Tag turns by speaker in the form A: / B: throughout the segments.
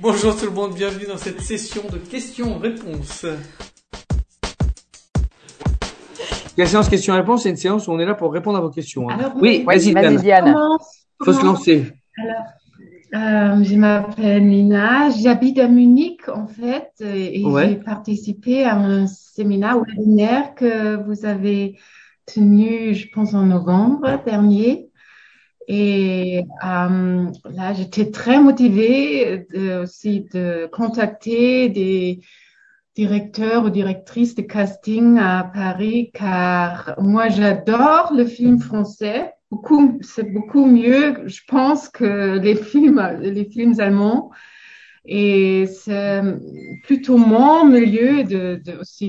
A: Bonjour tout le monde, bienvenue dans cette session de questions-réponses. La séance questions-réponses, c'est une séance où on est là pour répondre à vos questions.
B: Alors,
C: Oui,
B: vas-y,
C: Diane.
A: Faut se lancer.
B: Alors, je m'appelle Nina, j'habite à Munich en fait, et j'ai participé à un séminaire webinaire que vous avez tenu, je pense, en novembre dernier. Et là, j'étais très motivée aussi de contacter des directeurs ou directrices de casting à Paris, car moi, j'adore le film français. C'est beaucoup mieux, je pense, que les films allemands. Et c'est plutôt mon milieu aussi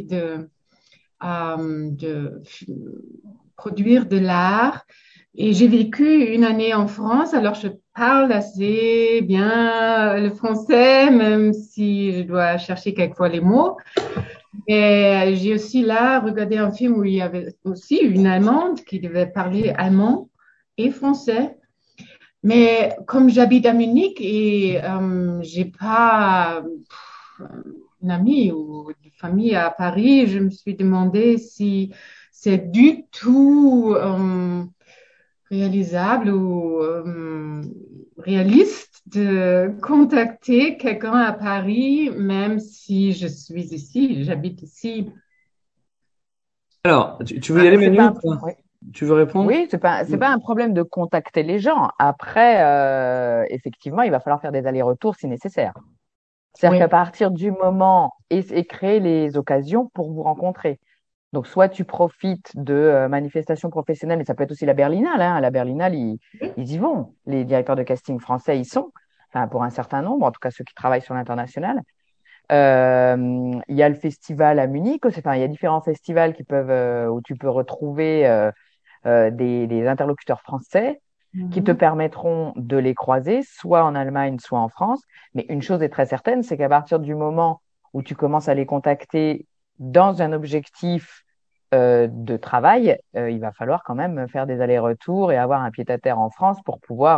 B: de produire de l'art. Et j'ai vécu une année en France, alors je parle assez bien le français, même si je dois chercher quelquefois les mots. Et j'ai aussi là regardé un film où il y avait aussi une Allemande qui devait parler allemand et français. Mais comme j'habite à Munich et j'ai pas une amie ou une famille à Paris, je me suis demandé si c'est du tout réalisable ou réaliste de contacter quelqu'un à Paris, même si je suis ici, j'habite ici.
A: Alors, tu veux y aller, Manu? Tu veux répondre?
C: Oui, c'est pas un problème de contacter les gens. Après, effectivement, il va falloir faire des allers-retours si nécessaire. C'est-à-dire qu'à partir du moment et créer les occasions pour vous rencontrer. Donc, soit tu profites de manifestations professionnelles, mais ça peut être aussi la Berlinale. Hein. La Berlinale, ils y vont. Les directeurs de casting français y sont, enfin, pour un certain nombre, en tout cas ceux qui travaillent sur l'international. Il y a le festival à Munich. Enfin, il y a différents festivals qui peuvent où tu peux retrouver des interlocuteurs français qui te permettront de les croiser, soit en Allemagne, soit en France. Mais une chose est très certaine, c'est qu'à partir du moment où tu commences à les contacter dans un objectif de travail, il va falloir quand même faire des allers-retours et avoir un pied-à-terre en France pour pouvoir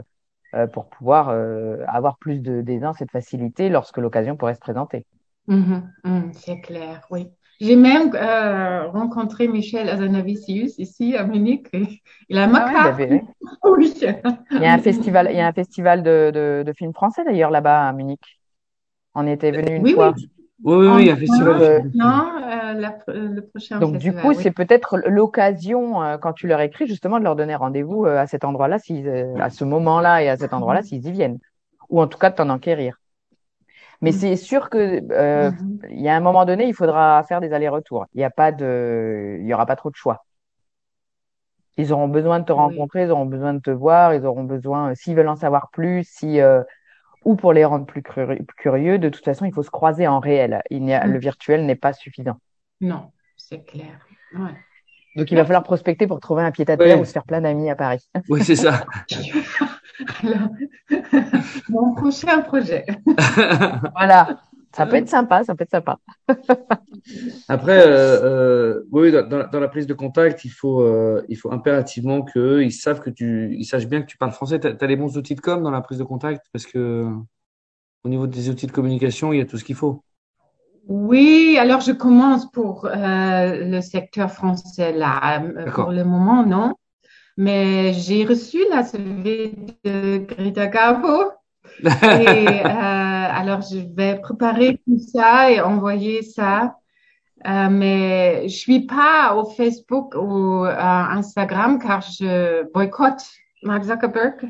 C: avoir plus d'aisance et de facilité lorsque l'occasion pourrait se présenter.
B: C'est clair, oui. J'ai même rencontré Michel Hazanavicius ici à Munich. Il a ma carte. Oui.
C: Il y a un festival de films français d'ailleurs là-bas à Munich. On était venu une fois.
A: Oui, un festival.
B: Le prochain
C: donc,
B: festival.
C: Du coup, c'est peut-être l'occasion, quand tu leur écris, justement, de leur donner rendez-vous à cet endroit-là, à ce moment-là et à cet endroit-là, s'ils y viennent. Ou en tout cas, de t'en enquérir. Mais c'est sûr que il y a un moment donné, il faudra faire des allers-retours. Il y aura pas trop de choix. Ils auront besoin de te rencontrer, ils auront besoin de te voir, ils auront besoin, s'ils veulent en savoir plus, ou pour les rendre plus curieux, de toute façon, il faut se croiser en réel. Le virtuel n'est pas suffisant.
B: Non, c'est clair. Ouais.
C: Donc, il va falloir prospecter pour trouver un pied-à-terre ou se faire plein d'amis à Paris.
A: Oui, c'est ça.
B: Alors, mon prochain projet.
C: Voilà. Ça peut être sympa, ça peut être sympa.
A: Après, oui, dans la prise de contact, il faut impérativement qu'ils sachent bien que tu parles français. T'as les bons outils de com dans la prise de contact parce que au niveau des outils de communication, il y a tout ce qu'il faut.
B: Oui, alors je commence pour le secteur français là. Pour le moment, non. Mais j'ai reçu la CV de Greta Garbo. Et alors, je vais préparer tout ça et envoyer ça. Mais je suis pas au Facebook ou Instagram car je boycotte Mark Zuckerberg.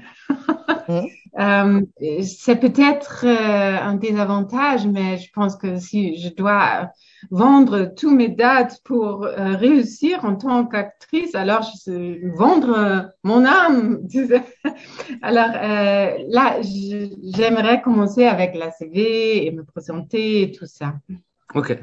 B: C'est peut-être un désavantage, mais je pense que si je dois vendre tous mes dates pour réussir en tant qu'actrice, alors je vais vendre mon âme. Alors là, j'aimerais commencer avec la CV et me présenter et tout ça.
A: Ok.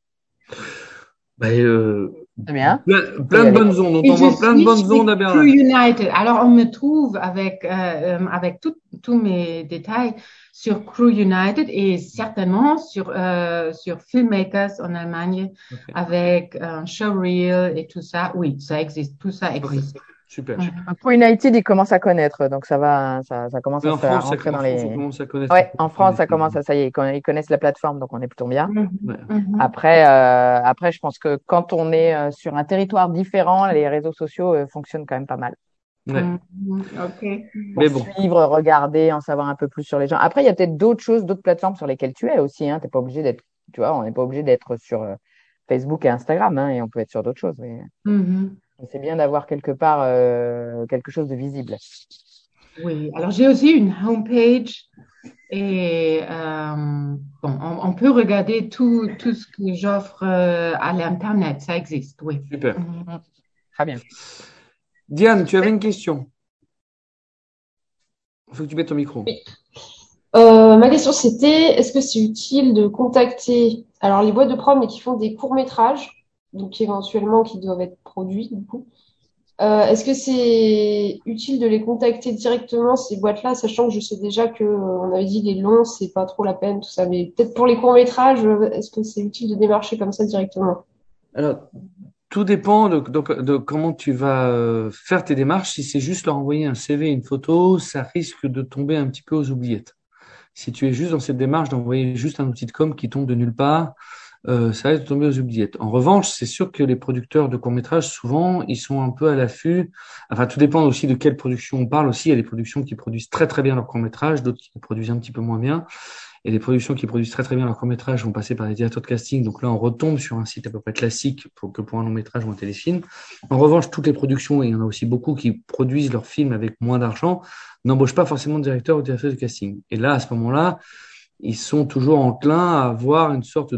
C: C'est bien.
A: Plein de bonnes ondes. On t'envoie plein de bonnes ondes à Berlin.
B: United. Alors, on me trouve avec tous mes détails sur Crew United et certainement sur Filmmakers en Allemagne avec Showreel et tout ça. Oui, ça existe. Tout ça existe.
A: Super.
C: Pour United, ils commencent à connaître, donc ça commence
A: Mais
C: à
A: en
C: se
A: France,
C: rentrer
A: en
C: dans
A: France, on
C: les.
A: commence à connaître un
C: Ouais,
A: peu
C: en
A: plus
C: France,
A: les
C: ça
A: films.
C: commence ça y est, ils connaissent la plateforme, donc on est plutôt bien.
A: Ouais.
C: Après, je pense que quand on est sur un territoire différent, les réseaux sociaux fonctionnent quand même pas mal
A: Ouais.
B: Ok.
C: pour
A: Mais bon,
C: suivre, regarder, en savoir un peu plus sur les gens. Après, il y a peut-être d'autres choses, d'autres plateformes sur lesquelles tu es aussi. Hein. T'es pas obligé d'être, tu vois, on n'est pas obligé d'être sur Facebook et Instagram, hein, et on peut être sur d'autres choses. Mais c'est bien d'avoir quelque part quelque chose de visible.
B: Oui, alors j'ai aussi une homepage et bon, on peut regarder tout ce que j'offre à l'Internet, ça existe, oui.
A: super.
C: Très bien.
A: Diane, tu avais une question. Il faut que tu mettes ton micro.
D: Oui. Ma question c'était, est-ce que c'est utile de contacter alors les boîtes de prod mais qui font des courts-métrages, donc éventuellement qui doivent être produits du coup. Est-ce que c'est utile de les contacter directement ces boîtes-là, sachant que je sais déjà que on avait dit les longs, c'est pas trop la peine, tout ça, mais peut-être pour les courts-métrages, est-ce que c'est utile de démarcher comme ça directement?
A: Alors, tout dépend de comment tu vas faire tes démarches. Si c'est juste leur envoyer un CV, une photo, ça risque de tomber un petit peu aux oubliettes. Si tu es juste dans cette démarche d'envoyer juste un outil de com qui tombe de nulle part, ça risque de tomber aux oubliettes. En revanche, c'est sûr que les producteurs de courts-métrages, souvent, ils sont un peu à l'affût. Enfin, tout dépend aussi de quelle production on parle aussi. Il y a des productions qui produisent très très bien leurs courts-métrages, d'autres qui produisent un petit peu moins bien. Et les productions qui produisent très très bien leurs courts-métrages vont passer par des directeurs de casting. Donc là, on retombe sur un site à peu près classique pour un long-métrage ou un téléfilm. En revanche, toutes les productions, et il y en a aussi beaucoup qui produisent leurs films avec moins d'argent, n'embauchent pas forcément de directeur ou de directrice de casting. Et là, à ce moment-là, ils sont toujours enclins à avoir une sorte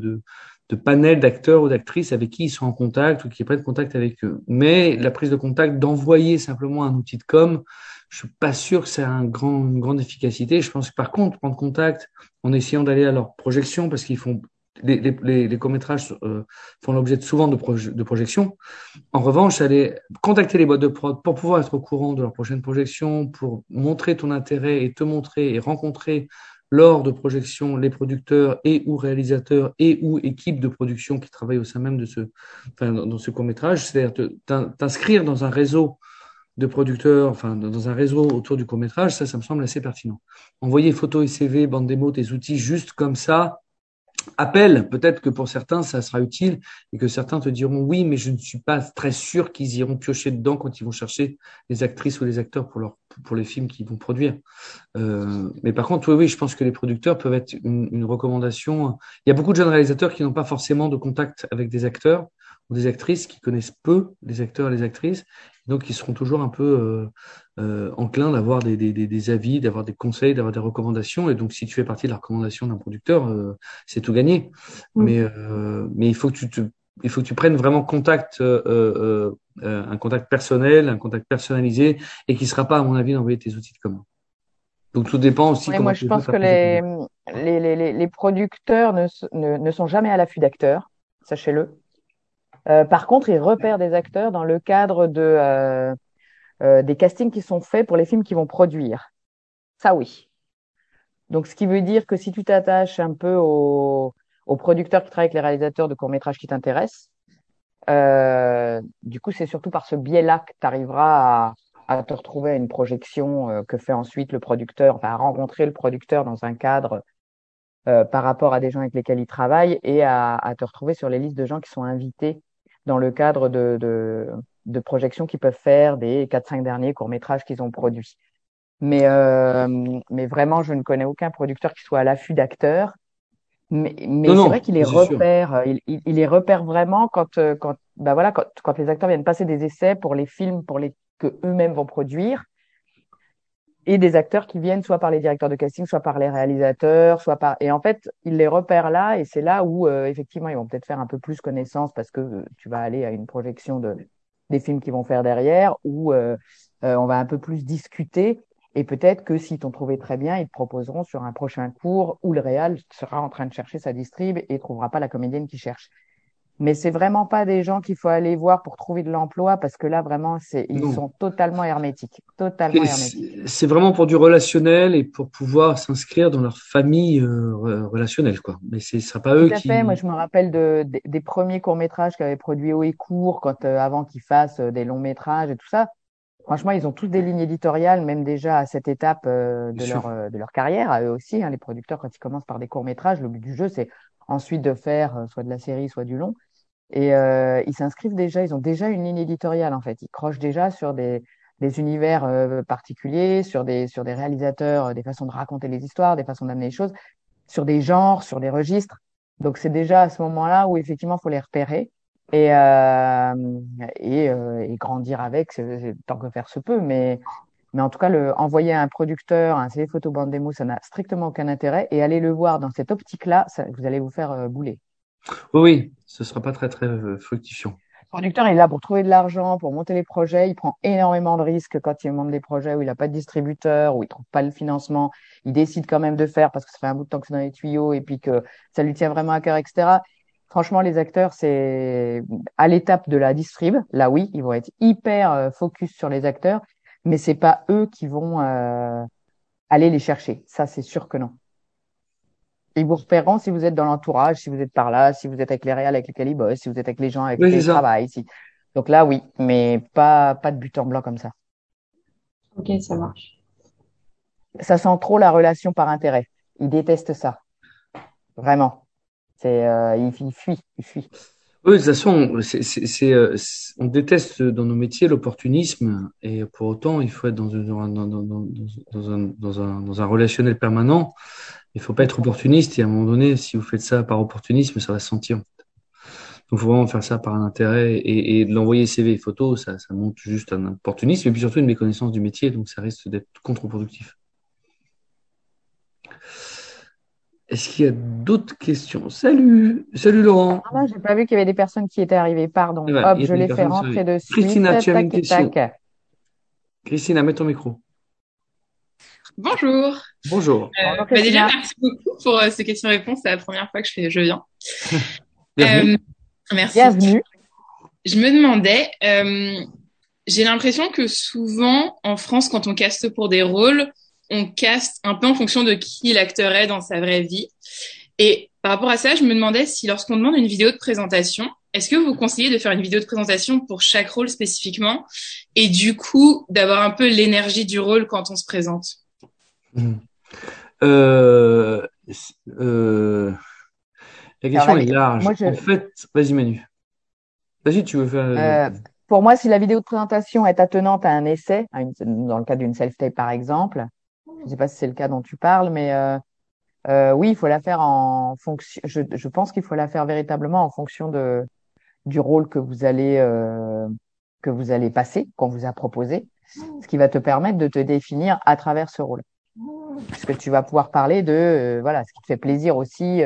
A: de panel d'acteurs ou d'actrices avec qui ils sont en contact ou qui prennent contact avec eux. Mais la prise de contact, d'envoyer simplement un outil de com, je suis pas sûr que ça a une grande efficacité. Je pense que par contre, prendre contact en essayant d'aller à leur projection, parce qu'ils font les courts-métrages font l'objet souvent de projections. En revanche, aller contacter les boîtes de prod pour pouvoir être au courant de leur prochaine projection, pour montrer ton intérêt et te montrer et rencontrer lors de projection les producteurs et ou réalisateurs et ou équipes de production qui travaillent au sein même dans ce court-métrage, c'est-à-dire t'inscrire dans un réseau de producteurs, enfin, dans un réseau autour du court-métrage, ça me semble assez pertinent. Envoyer photos et CV, bande démo, tes outils juste comme ça, appel, peut-être que pour certains, ça sera utile et que certains te diront oui, mais je ne suis pas très sûr qu'ils iront piocher dedans quand ils vont chercher les actrices ou les acteurs pour les films qu'ils vont produire. Mais par contre, oui, je pense que les producteurs peuvent être une recommandation. Il y a beaucoup de jeunes réalisateurs qui n'ont pas forcément de contact avec des acteurs ou des actrices qui connaissent peu les acteurs et les actrices. Donc, ils seront toujours un peu enclins d'avoir des avis, d'avoir des conseils, d'avoir des recommandations. Et donc, si tu fais partie de la recommandation d'un producteur, c'est tout gagné. Mais il faut que tu prennes vraiment contact, un contact personnel, un contact personnalisé, et qui ne sera pas, à mon avis, d'envoyer tes outils de com. Donc, tout dépend aussi
C: Ouais,
A: comment
C: moi, je
A: tu veux
C: pense
A: ta
C: que
A: prise de contact.
C: les producteurs ne sont jamais à l'affût d'acteurs, sachez-le. Par contre, ils repèrent des acteurs dans le cadre des castings qui sont faits pour les films qu'ils vont produire. Ça, oui. Donc, ce qui veut dire que si tu t'attaches un peu aux producteurs qui travaillent avec les réalisateurs de courts-métrages qui t'intéressent, du coup, c'est surtout par ce biais-là que tu arriveras à te retrouver à une projection que fait ensuite le producteur, enfin à rencontrer le producteur dans un cadre par rapport à des gens avec lesquels il travaille et à te retrouver sur les listes de gens qui sont invités dans le cadre de projections qu'ils peuvent faire des 4-5 derniers courts-métrages qu'ils ont produits. Mais vraiment, je ne connais aucun producteur qui soit à l'affût d'acteurs.
A: Non,
C: Mais c'est
A: non,
C: vrai qu'il les
A: c'est sûr.
C: repère. Il les repère vraiment bah voilà, quand les acteurs viennent passer des essais pour les films que eux-mêmes vont produire et des acteurs qui viennent soit par les directeurs de casting, soit par les réalisateurs, et en fait, ils les repèrent là et c'est là où effectivement ils vont peut-être faire un peu plus connaissance parce que tu vas aller à une projection des films qu'ils vont faire derrière où on va un peu plus discuter et peut-être que s'ils t'ont trouvé très bien, ils te proposeront sur un prochain cours où le réal sera en train de chercher sa distrib et trouvera pas la comédienne qu'il cherche. Mais c'est vraiment pas des gens qu'il faut aller voir pour trouver de l'emploi parce que là vraiment ils
A: Non.
C: sont totalement hermétiques, totalement hermétiques.
A: C'est vraiment pour du relationnel et pour pouvoir s'inscrire dans leur famille relationnelle, quoi. Mais ce ne sera pas
C: Tout
A: eux
C: à fait. Moi,
A: qui.
C: je me rappelle des premiers courts-métrages qu'avait produit Haut et Court avant qu'ils fassent des longs-métrages et tout ça. Franchement, ils ont tous des lignes éditoriales, même déjà à cette étape
A: Bien sûr.
C: de leur carrière, à eux aussi. Hein, les producteurs, quand ils commencent par des courts-métrages, le but du jeu, c'est ensuite de faire soit de la série, soit du long. Et ils s'inscrivent déjà, ils ont déjà une ligne éditoriale en fait. Ils crochent déjà sur des univers particuliers, sur des réalisateurs, des façons de raconter les histoires, des façons d'amener les choses, sur des genres, sur des registres. Donc c'est déjà à ce moment-là où effectivement il faut les repérer et, euh, et grandir avec tant que faire se peut. Mais en tout cas, envoyer à un producteur un CV photo bande démo, ça n'a strictement aucun intérêt. Et aller le voir dans cette optique-là, vous allez vous faire bouler.
A: Oui, oui, ce sera pas très, très fructifiant.
C: Le producteur il est là pour trouver de l'argent, pour monter les projets. Il prend énormément de risques quand il monte des projets où il n'a pas de distributeur, où il trouve pas le financement. Il décide quand même de faire parce que ça fait un bout de temps que c'est dans les tuyaux et puis que ça lui tient vraiment à cœur, etc. Franchement, les acteurs, c'est à l'étape de la distrib. Là, oui, ils vont être hyper focus sur les acteurs, mais c'est pas eux qui vont aller les chercher. Ça, c'est sûr que non. Ils vous repéreront si vous êtes dans l'entourage, si vous êtes par là, si vous êtes avec les réals avec lesquels ils bossent, si vous êtes avec les gens avec
A: Oui,
C: lesquels
A: c'est
C: ils
A: ça.
C: travaillent. Donc là, oui, mais pas de but en blanc comme ça.
D: Ok, ça marche.
C: Ça sent trop la relation par intérêt. Ils détestent ça, vraiment. Ils fuient, ils fuient.
A: Oui, de toute façon, on déteste dans nos métiers l'opportunisme et pour autant, il faut être dans un relationnel permanent. Il faut pas être opportuniste et à un moment donné, si vous faites ça par opportunisme, ça va se sentir. Donc, faut vraiment faire ça par un intérêt et de l'envoyer CV et photo, ça montre juste un opportunisme et puis surtout une méconnaissance du métier, donc ça risque d'être contre-productif. Est-ce qu'il y a d'autres questions? Salut, salut Laurent.
C: Ah là, j'ai pas vu qu'il y avait des personnes qui étaient arrivées.
A: Eh
C: Pardon.
A: ben,
C: Hop,
A: il y a
C: je
A: des
C: les fais
A: personnes qui sont
C: rentrer
A: arrivées.
C: de suite.
A: Christina, tu avais une
C: Tac,
A: question.
C: tac.
A: Christina, mets ton micro.
E: Bonjour.
A: Bonjour.
C: Bonjour,
E: Déjà,
C: Christina.
E: merci beaucoup pour ces questions-réponses. C'est la première fois que je viens.
A: Bienvenue.
E: Euh, merci.
C: Bienvenue.
E: Je me demandais, j'ai l'impression que souvent, en France, quand on caste pour des rôles, on caste un peu en fonction de qui l'acteur est dans sa vraie vie. Et par rapport à ça, je me demandais si lorsqu'on demande une vidéo de présentation, est-ce que vous conseillez de faire une vidéo de présentation pour chaque rôle spécifiquement et du coup d'avoir un peu l'énergie du rôle quand on se présente?
A: Mhm. Euh, la
C: Alors,
A: question est large.
C: moi,
A: En fait, vas-y Manu. Vas-y, tu veux faire.
C: euh, pour moi, si la vidéo de présentation est attenante à un essai, dans le cas d'une self-tape par exemple, je ne sais pas si c'est le cas dont tu parles, mais oui, il faut la faire en fonction. Je pense qu'il faut la faire véritablement en fonction du rôle que vous allez passer, qu'on vous a proposé, ce qui va te permettre de te définir à travers ce rôle. Puisque tu vas pouvoir parler de voilà ce qui te fait plaisir aussi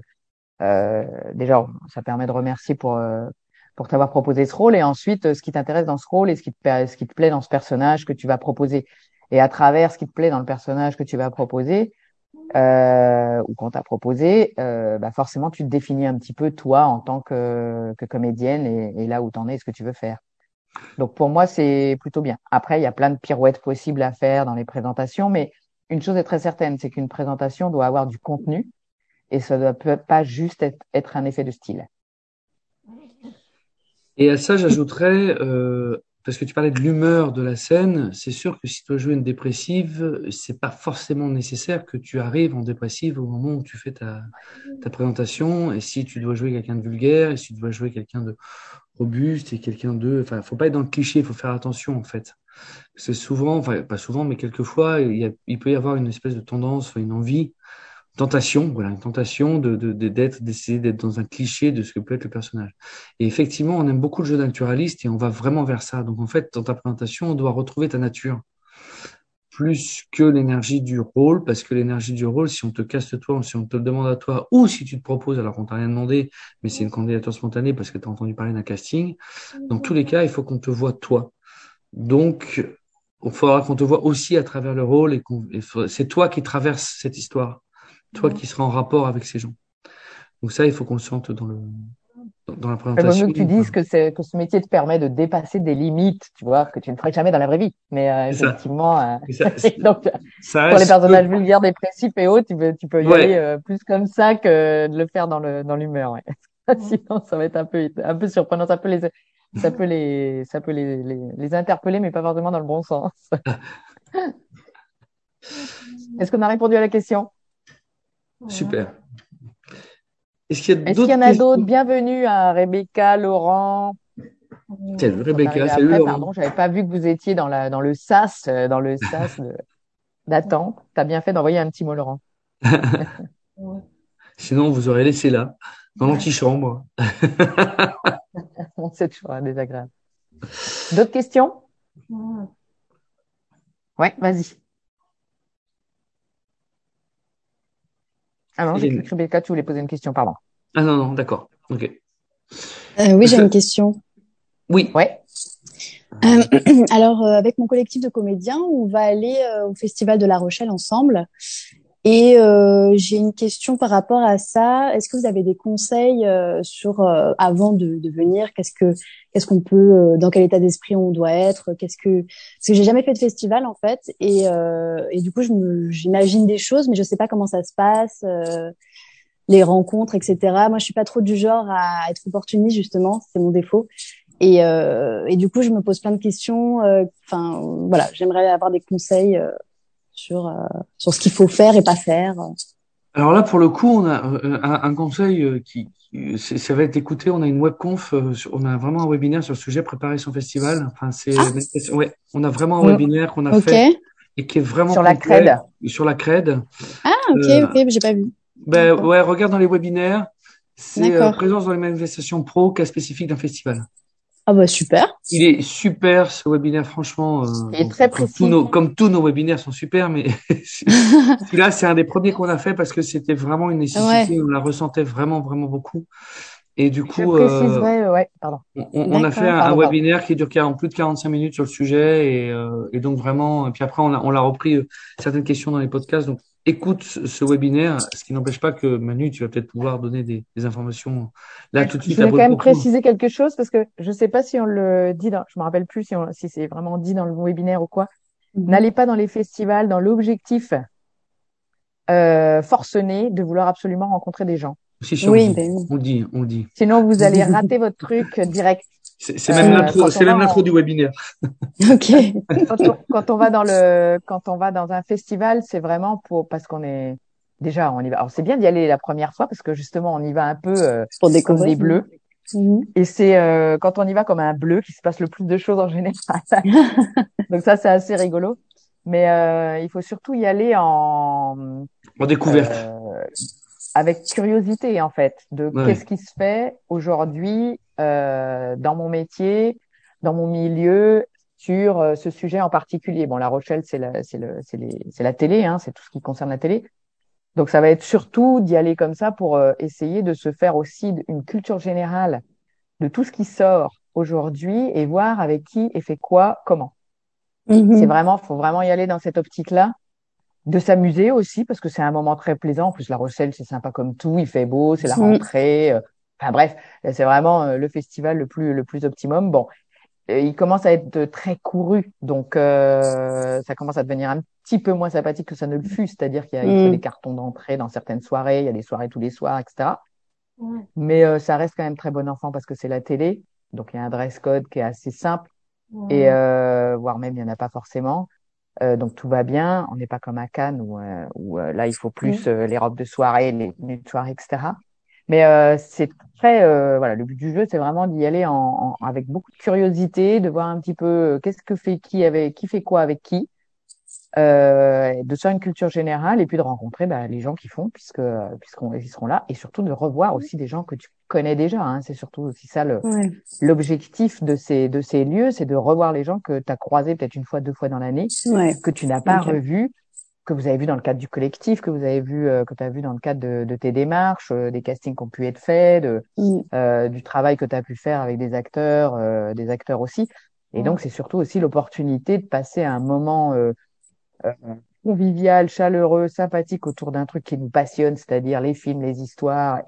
C: déjà ça permet de remercier pour t'avoir proposé ce rôle et ensuite ce qui t'intéresse dans ce rôle et ce qui te plaît dans ce personnage que tu vas proposer. Et à travers ce qui te plaît dans le personnage que tu vas proposer ou qu'on t'a proposé, bah forcément tu te définis un petit peu toi en tant que comédienne et là où t'en es, ce que tu veux faire. Donc pour moi c'est plutôt bien. Après il y a plein de pirouettes possibles à faire dans les présentations, mais une chose est très certaine, c'est qu'une présentation doit avoir du contenu et ça ne doit pas juste être un effet de style.
A: Et à ça, j'ajouterais, parce que tu parlais de l'humeur de la scène, c'est sûr que si tu dois jouer une dépressive, c'est pas forcément nécessaire que tu arrives en dépressive au moment où tu fais ta présentation. Et si tu dois jouer quelqu'un de vulgaire, et si tu dois jouer quelqu'un de robuste et quelqu'un de, enfin, faut pas être dans le cliché, il faut faire attention en fait. C'est souvent, enfin, pas souvent, mais quelquefois, il peut y avoir une espèce de tendance, une envie tentation, voilà, une tentation d'essayer d'être dans un cliché de ce que peut être le personnage. Et effectivement, on aime beaucoup le jeu naturaliste et on va vraiment vers ça. Donc en fait, dans ta présentation, on doit retrouver ta nature plus que l'énergie du rôle, parce que l'énergie du rôle, si on te caste toi, ou si on te le demande à toi, ou si tu te proposes alors qu'on t'a rien demandé, mais c'est une candidature spontanée parce que tu as entendu parler d'un casting, dans tous les cas, il faut qu'on te voit toi. Donc, il faudra qu'on te voit aussi à travers le rôle c'est toi qui traverses cette histoire, toi qui seras en rapport avec ces gens. Donc ça, il faut qu'on le sente dans la
C: Il vaut mieux
A: présentation.
C: que tu dises que ce métier te permet de dépasser des limites, tu vois, que tu ne ferais jamais dans la vraie vie. Mais
A: C'est ça.
C: effectivement,
A: Et ça,
C: donc
A: ça
C: pour les
A: reste
C: personnages vulgaires, dépressifs et autres, tu peux y aller
A: ouais,
C: plus comme ça que de le faire dans l'humeur. Ouais. Sinon, ça va être un peu surprenant. Ça peut les interpeller, mais pas forcément dans le bon sens. Est-ce qu'on a répondu à la question?
A: Super. Est-ce qu'il y a
C: Est-ce qu'il y
A: d'autres
C: en a d'autres?
A: questions?
C: Bienvenue à Rebecca, Laurent.
A: Salut
C: Sont
A: Rebecca,
C: arrivés
A: salut
C: après.
A: Laurent.
C: Pardon, j'avais pas vu que vous étiez dans le sas d'attente. T'as bien fait d'envoyer un petit mot, Laurent.
A: Sinon, vous aurez laissé là, dans l'antichambre.
C: C'est toujours désagréable. D'autres questions? Ouais, vas-y. Ah non, j'ai cru que Rebecca, tu voulais poser une question, pardon.
A: Ah non, non, d'accord. Ok.
F: Oui, j'ai une question.
A: Oui.
C: Ouais.
F: Alors, avec mon collectif de comédiens, on va aller au Festival de La Rochelle ensemble. Et j'ai une question par rapport à ça. Est-ce que vous avez des conseils sur avant de venir, qu'est-ce qu'on peut, dans quel état d'esprit on doit être, parce que j'ai jamais fait de festival en fait, et du coup j'imagine des choses, mais je sais pas comment ça se passe, les rencontres, etc. Moi, je suis pas trop du genre à être opportuniste justement, c'est mon défaut. Et du coup, je me pose plein de questions. Enfin, voilà, j'aimerais avoir des conseils sur ce qu'il faut faire et pas faire.
A: Alors là, pour le coup, on a un conseil ça va être écouté. On a une webconf, on a vraiment un webinaire sur le sujet préparer son festival. Enfin, ouais, on a vraiment un webinaire qu'on a
F: Ok.
A: fait et qui est vraiment
C: Sur la
A: complet
C: CRED.
A: sur la CRED.
F: Ah, ok, j'ai pas vu.
A: Ben ouais, regarde dans les webinaires. C'est
F: D'accord.
A: présence dans les manifestations pro, cas spécifique d'un festival.
F: Ah bah super.
A: Il est super ce webinaire, franchement.
C: Il est très précis.
A: Comme tous nos webinaires sont super, mais celui-là, c'est un des premiers qu'on a fait parce que c'était vraiment une nécessité.
F: Ouais.
A: On la ressentait vraiment, vraiment beaucoup. Et du
C: Je
A: coup,
C: préciserai, ouais, pardon.
A: on a fait un
C: Pardon.
A: webinaire qui dure plus de 45 minutes sur le sujet et donc vraiment. Et puis après, on l'a repris certaines questions dans les podcasts. Donc écoute ce webinaire, ce qui n'empêche pas que Manu, tu vas peut-être pouvoir donner des informations là tout de suite
C: Je
A: à
C: voulais quand
A: brûle
C: même
A: pour point.
C: préciser quelque chose parce que je sais pas si on le dit je me rappelle plus si c'est vraiment dit dans le webinaire ou quoi. N'allez pas dans les festivals dans l'objectif forcené de vouloir absolument rencontrer des gens.
A: Si, si,
F: Oui,
A: on le dit, on le dit.
C: Sinon, vous allez rater votre truc direct.
A: C'est même l'intro du webinaire.
F: Ok.
C: Quand on va dans un festival, c'est vraiment parce qu'on est, déjà, on y va. Alors, c'est bien d'y aller la première fois parce que justement, on y va un peu
F: Pour
C: comme
F: découvrir.
C: des bleus. Et c'est quand on y va comme un bleu qu'il se passe le plus de choses en général. Donc ça, c'est assez rigolo. Mais il faut surtout y aller en
A: découverte.
C: Avec curiosité en fait de
A: Ouais.
C: qu'est-ce qui se fait aujourd'hui dans mon métier, dans mon milieu sur ce sujet en particulier. Bon, La Rochelle, c'est la télé, hein, c'est tout ce qui concerne la télé. Donc ça va être surtout d'y aller comme ça pour essayer de se faire aussi une culture générale de tout ce qui sort aujourd'hui et voir avec qui et fait quoi, comment. Faut vraiment y aller dans cette optique-là, de s'amuser aussi parce que c'est un moment très plaisant. En plus, La Rochelle, c'est sympa comme tout, il fait beau, c'est la rentrée. Enfin bref, c'est vraiment le festival le plus optimum. Bon, il commence à être très couru, donc ça commence à devenir un petit peu moins sympathique que ça ne le fut. C'est-à-dire il faut des cartons d'entrée dans certaines soirées, il y a des soirées tous les soirs, etc. Mais ça reste quand même très bon enfant parce que c'est la télé, donc il y a un dress code qui est assez simple et voire même il y en a pas forcément. Donc tout va bien. On n'est pas comme à Cannes où là il faut plus les robes de soirée, les tenues de soirée, etc. Mais c'est très voilà, le but du jeu, c'est vraiment d'y aller avec beaucoup de curiosité, de voir un petit peu qu'est-ce que fait qui fait quoi avec qui, de se faire une culture générale et puis de rencontrer les gens qui font puisqu'ils seront là et surtout de revoir aussi des gens que tu connais déjà. Hein. C'est surtout aussi ça l'objectif de ces lieux, c'est de revoir les gens que tu as croisés peut-être une fois, deux fois dans l'année, que tu n'as pas revus, que vous avez vu dans le cadre du collectif, que vous avez vu, que tu as vu dans le cadre de tes démarches, des castings qui ont pu être faits, du travail que tu as pu faire avec des acteurs aussi. Et donc, c'est surtout aussi l'opportunité de passer un moment convivial, chaleureux, sympathique autour d'un truc qui nous passionne, c'est-à-dire les films, les histoires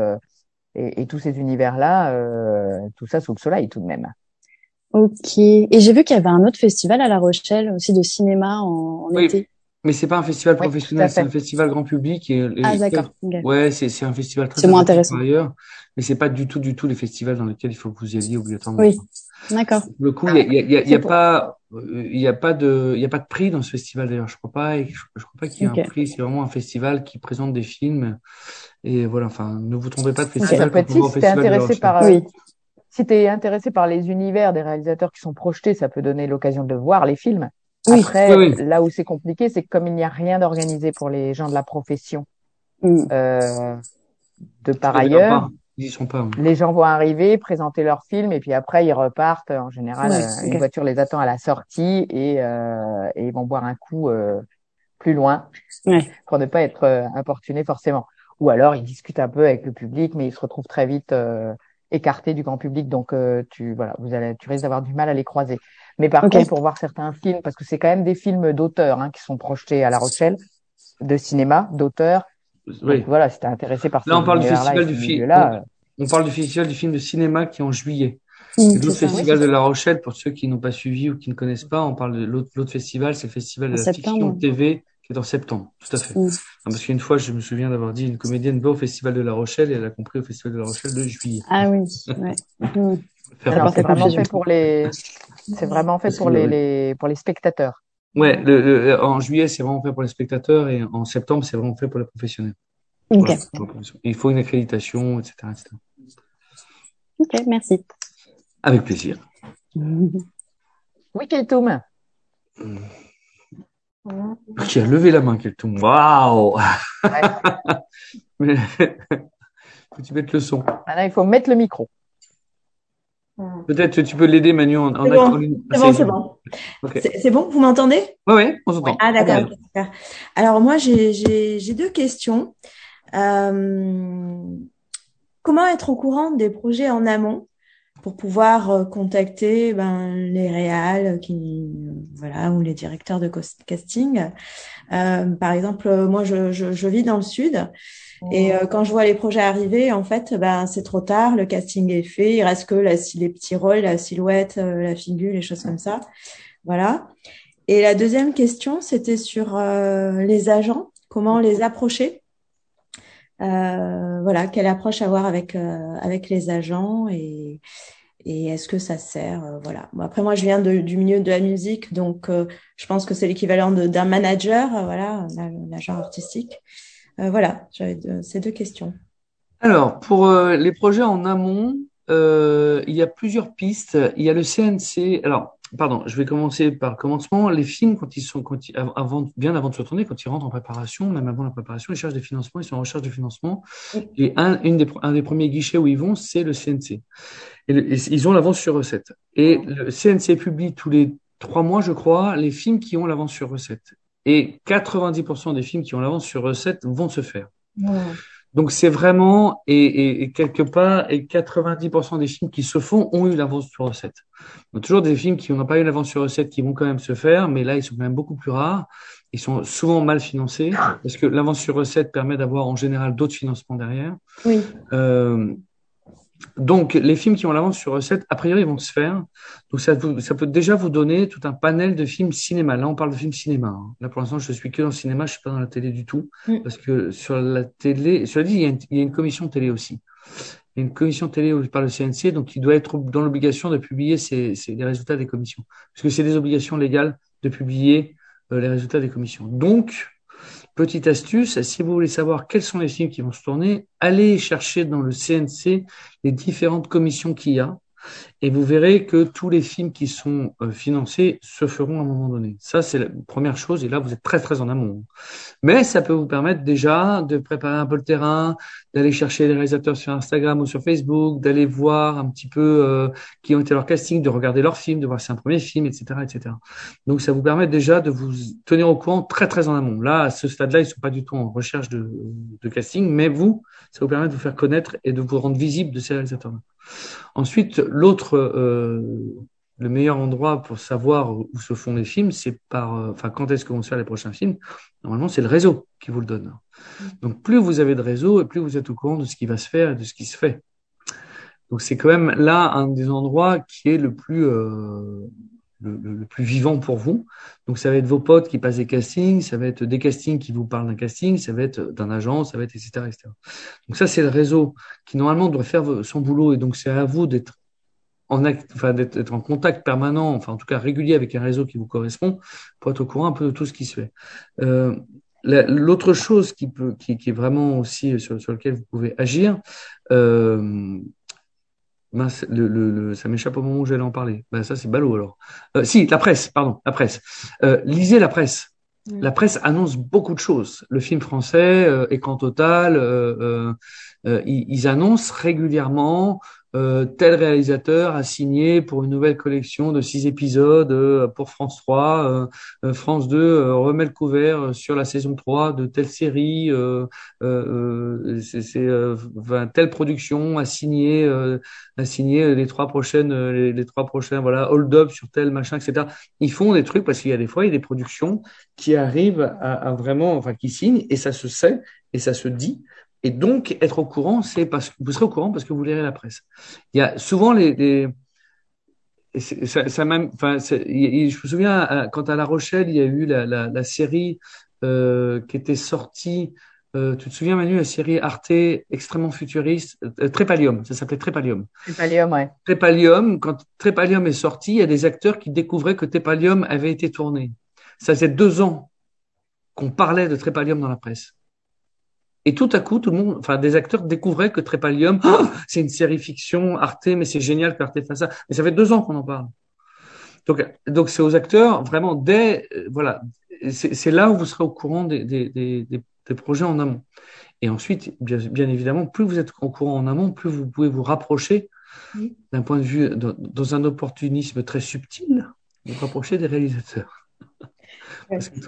C: et tous ces univers-là, tout ça sous le soleil tout de même.
F: Ok. Et j'ai vu qu'il y avait un autre festival à La Rochelle aussi de cinéma en été.
A: Mais c'est pas un festival
C: Oui, tout
A: professionnel,
C: à
A: c'est un
C: fait.
A: festival grand public
F: Ah, d'accord. Ok.
A: ouais, c'est un festival très
F: C'est moins
A: sympathique
F: intéressant.
A: par ailleurs, mais c'est pas du tout les festivals dans lesquels il faut que vous y alliez obligatoirement.
F: Oui, d'accord.
A: Pour le coup,
C: Ah,
A: il y
F: C'est
A: a
F: pour.
A: pas, il y a pas de prix dans ce festival d'ailleurs. Je crois pas, je crois pas qu'il y ait un
F: Ok,
A: prix. C'est vraiment un festival qui présente des films et voilà. Enfin, ne vous trompez pas de
C: ah, ça
A: festival
F: ok.
C: peut
A: quand
C: être
A: on va au
C: si t'es
A: festival de La
C: intéressé
A: Rochelle.
F: Oui,
C: si t'es intéressé par les univers des réalisateurs qui sont projetés, ça peut donner l'occasion de voir les films.
F: oui.
A: Oui,
C: Après,
A: oui.
C: là où c'est compliqué, c'est que comme il n'y a rien d'organisé pour les gens de la profession,
F: Mm.
C: euh, de
A: Tu
C: par
A: les verras
C: ailleurs,
A: pas. Ils y sont pas. Oui.
C: les gens vont arriver, présenter leur film et puis après ils repartent. En général,
F: Ouais,
C: une
F: ok.
C: voiture les attend à la sortie et ils vont boire un coup plus loin
F: Ouais,
C: pour ne pas être importunés forcément. Ou alors ils discutent un peu avec le public, mais ils se retrouvent très vite écartés du grand public. Donc voilà, tu risques d'avoir du mal à les croiser. Mais par
F: ok.
C: contre, pour voir certains films, parce que c'est quand même des films d'auteurs qui sont projetés à La Rochelle, de cinéma, d'auteurs. Donc
A: Oui.
C: voilà, si t'es intéressé par
A: Là,
C: ces
A: on parle du
C: univers-là et
A: festival
C: ces milieux-là,
A: on parle du festival du film de cinéma qui est en juillet. Et
F: C'est
A: l'autre
F: ça,
C: oui,
F: oui.
C: c'est
A: festival de
C: ça.
A: La Rochelle, pour ceux qui n'ont pas suivi ou qui ne connaissent pas, on parle de l'autre festival, c'est le festival de
F: En
A: la fiction
F: septembre.
A: TV qui est en septembre. Tout à fait.
F: Mm.
A: Parce qu'une fois, je me souviens d'avoir dit une comédienne va au festival de La Rochelle et elle a compris au festival de La Rochelle de juillet.
F: Ah oui, ouais. Mm.
A: Faire
F: Ça
C: Alors
A: un
F: porte
C: c'est
F: à
A: peu
C: vraiment
F: confusion.
C: fait c'est vraiment fait
A: parce que
C: pour pour les spectateurs.
A: ouais, en juillet, c'est vraiment fait pour les spectateurs et en septembre, c'est vraiment fait pour les professionnels.
F: Ok,
A: Voilà. Il faut une accréditation, etc., etc.
F: ok, merci.
A: Avec plaisir.
C: Oui, Keltoum.
A: Qui a levé la main, Keltoum. Waouh!
C: Ouais.
A: Mais faut tu mettre le son.
C: Maintenant, il faut mettre le micro.
A: Peut-être que tu peux l'aider, Manu,
G: C'est
A: en
G: bon,
A: ligne. Ah,
G: c'est
A: ça y
G: bon,
A: est, c'est
G: c'est
A: bon.
G: bon.
A: Ok.
G: C'est bon, vous m'entendez?
A: Ouais, ouais, on
C: Oui.
A: s'entend.
G: Ah,
A: Très
G: d'accord,
A: bien.
G: ok, super. Alors, moi, j'ai deux questions. Euh, Comment être au courant des projets en amont pour pouvoir contacter les réals voilà, ou les directeurs de casting? Par exemple, moi, je vis dans le sud et quand je vois les projets arriver, en fait, c'est trop tard, le casting est fait, il reste que les petits rôles, la silhouette, la figure, les choses comme ça. Voilà. Et la deuxième question, c'était sur les agents, comment les approcher. Voilà, quelle approche avoir avec les agents et est-ce que ça sert, voilà. Bon, après, moi, je viens du milieu de la musique, donc je pense que c'est l'équivalent d'un manager, voilà, l'agent artistique. Voilà, j'avais ces deux questions.
A: Alors, pour les projets en amont, il y a plusieurs pistes. Il y a le CNC. Alors, pardon, je vais commencer par le commencement. Les films, bien avant de se tourner, quand ils rentrent en préparation, même avant la préparation, ils cherchent des financements, ils sont en recherche de financement.
G: Oui.
A: Et un des premiers guichets où ils vont, c'est le CNC. Et ils ont l'avance sur recette. Et le CNC publie tous les 3 mois, je crois, les films qui ont l'avance sur recette. Et 90% des films qui ont l'avance sur recette vont se faire. Donc c'est vraiment, et quelque part, et 90% des films qui se font ont eu l'avance sur recette. Il y a toujours des films qui n'ont pas eu l'avance sur recette qui vont quand même se faire, mais là ils sont quand même beaucoup plus rares. Ils sont souvent mal financés parce que l'avance sur recette permet d'avoir en général d'autres financements derrière.
G: Oui.
A: Donc, les films qui ont l'avance sur recette, a priori, ils vont se faire. Donc, ça peut déjà vous donner tout un panel de films cinéma. Là, on parle de films cinéma. Hein. Là, pour l'instant, je suis que dans le cinéma, je suis pas dans la télé du tout. Parce que sur la télé, cela dit, il y a une commission télé aussi. Il y a une commission télé par le CNC, donc il doit être dans l'obligation de publier les résultats des commissions. Parce que c'est des obligations légales de publier les résultats des commissions. Donc, petite astuce, si vous voulez savoir quels sont les films qui vont se tourner, allez chercher dans le CNC les différentes commissions qu'il y a et vous verrez que tous les films qui sont financés se feront à un moment donné. Ça, c'est la première chose et là, vous êtes très, très en amont. Mais ça peut vous permettre déjà de préparer un peu le terrain, d'aller chercher les réalisateurs sur Instagram ou sur Facebook, d'aller voir un petit peu qui ont été leur casting, de regarder leurs films, de voir si c'est un premier film, etc., etc. Donc, ça vous permet déjà de vous tenir au courant très, très en amont. Là, à ce stade-là, ils sont pas du tout en recherche de casting, mais vous, ça vous permet de vous faire connaître et de vous rendre visible de ces réalisateurs-là. Ensuite, le meilleur endroit pour savoir où se font les films, c'est quand est-ce que vont se faire les prochains films. Normalement, c'est le réseau qui vous le donne. Donc, plus vous avez de réseau et plus vous êtes au courant de ce qui va se faire et de ce qui se fait. Donc, c'est quand même là un des endroits qui est le le plus vivant pour vous. Donc, ça va être vos potes qui passent des castings, ça va être des castings qui vous parlent d'un casting, ça va être d'un agent, ça va être etc., etc. Donc, ça, c'est le réseau qui, normalement, doit faire son boulot. Et donc, c'est à vous d'être d'être en contact permanent, enfin, en tout cas, régulier avec un réseau qui vous correspond pour être au courant un peu de tout ce qui se fait. L'autre chose qui est vraiment aussi sur lequel vous pouvez agir, mince, ça m'échappe au moment où j'allais en parler. Ben, ça, c'est ballot alors. Si, la presse, pardon, la presse. Lisez la presse. La presse annonce beaucoup de choses. Le film français, Écran Total, ils annoncent régulièrement tel réalisateur a signé pour une nouvelle collection de 6 épisodes pour France 3. France 2 remet le couvert sur la saison 3 de telle série. Telle production a signé les trois prochains voilà hold up sur tel machin, etc. Ils font des trucs parce qu'il y a des fois il y a des productions qui arrivent à vraiment, enfin qui signent et ça se sait et ça se dit. Et donc, être au courant, c'est parce que vous serez au courant parce que vous lirez la presse. Il y a souvent ça même, enfin, je me souviens quand à La Rochelle, il y a eu la série qui était sortie. Tu te souviens, Manu, la série Arte extrêmement futuriste, Trépalium, ça s'appelait Trépalium.
C: Trépalium, ouais.
A: Trépalium, quand Trépalium est sorti, il y a des acteurs qui découvraient que Trépalium avait été tourné. Ça faisait 2 ans qu'on parlait de Trépalium dans la presse. Et tout à coup, tout le monde, enfin, des acteurs découvraient que Trépalium, c'est une série fiction, Arte, mais c'est génial qu'Arte fasse ça. Mais ça fait 2 ans qu'on en parle. Donc c'est aux acteurs, vraiment, voilà, c'est là où vous serez au courant des projets en amont. Et ensuite, bien évidemment, plus vous êtes au courant en amont, plus vous pouvez vous rapprocher d'un point de vue, dans un opportunisme très subtil, vous rapprocher des réalisateurs. Parce que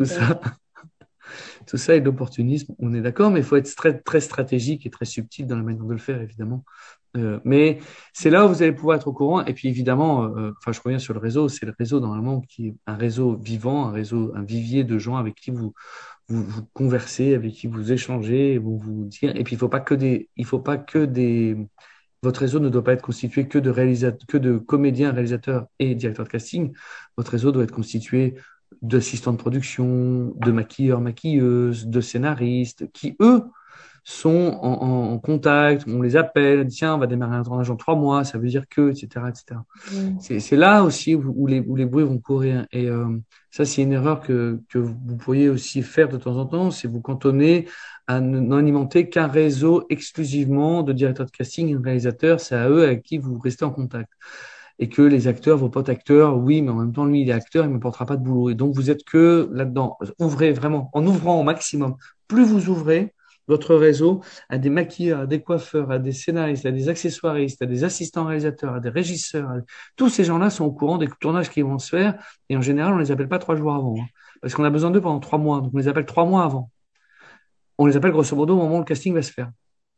A: tout ça est de l'opportunisme, on est d'accord, mais il faut être très, très stratégique et très subtil dans la manière de le faire, évidemment. Mais c'est là où vous allez pouvoir être au courant. Et puis évidemment, je reviens sur le réseau, c'est le réseau normalement qui est un réseau vivant, un vivier de gens avec qui vous conversez, avec qui vous échangez, vous dire. Et puis il faut pas que votre réseau ne doit pas être constitué que de comédiens, réalisateurs et directeurs de casting. Votre réseau doit être constitué d'assistants de production, de maquilleurs, maquilleuses, de scénaristes, qui, eux, sont en contact, on les appelle, on dit, tiens, on va démarrer un tournage en 3 mois, ça veut dire que, etc., etc. C'est là aussi où les bruits vont courir. Et ça, c'est une erreur que vous pourriez aussi faire de temps en temps, c'est vous cantonner à n'alimenter qu'un réseau exclusivement de directeurs de casting et de réalisateurs, c'est à eux avec qui vous restez en contact. Et que les acteurs, vos potes acteurs, oui, mais en même temps, lui, il est acteur, il ne m'apportera pas de boulot. Et donc, vous êtes que là-dedans. Ouvrez vraiment, en ouvrant au maximum. Plus vous ouvrez votre réseau à des maquilleurs, à des coiffeurs, à des scénaristes, à des accessoiristes, à des assistants réalisateurs, à des régisseurs. Tous ces gens-là sont au courant des tournages qui vont se faire. Et en général, on les appelle pas 3 jours avant. Parce qu'on a besoin d'eux pendant 3 mois. Donc, on les appelle 3 mois avant. On les appelle grosso modo au moment où le casting va se faire.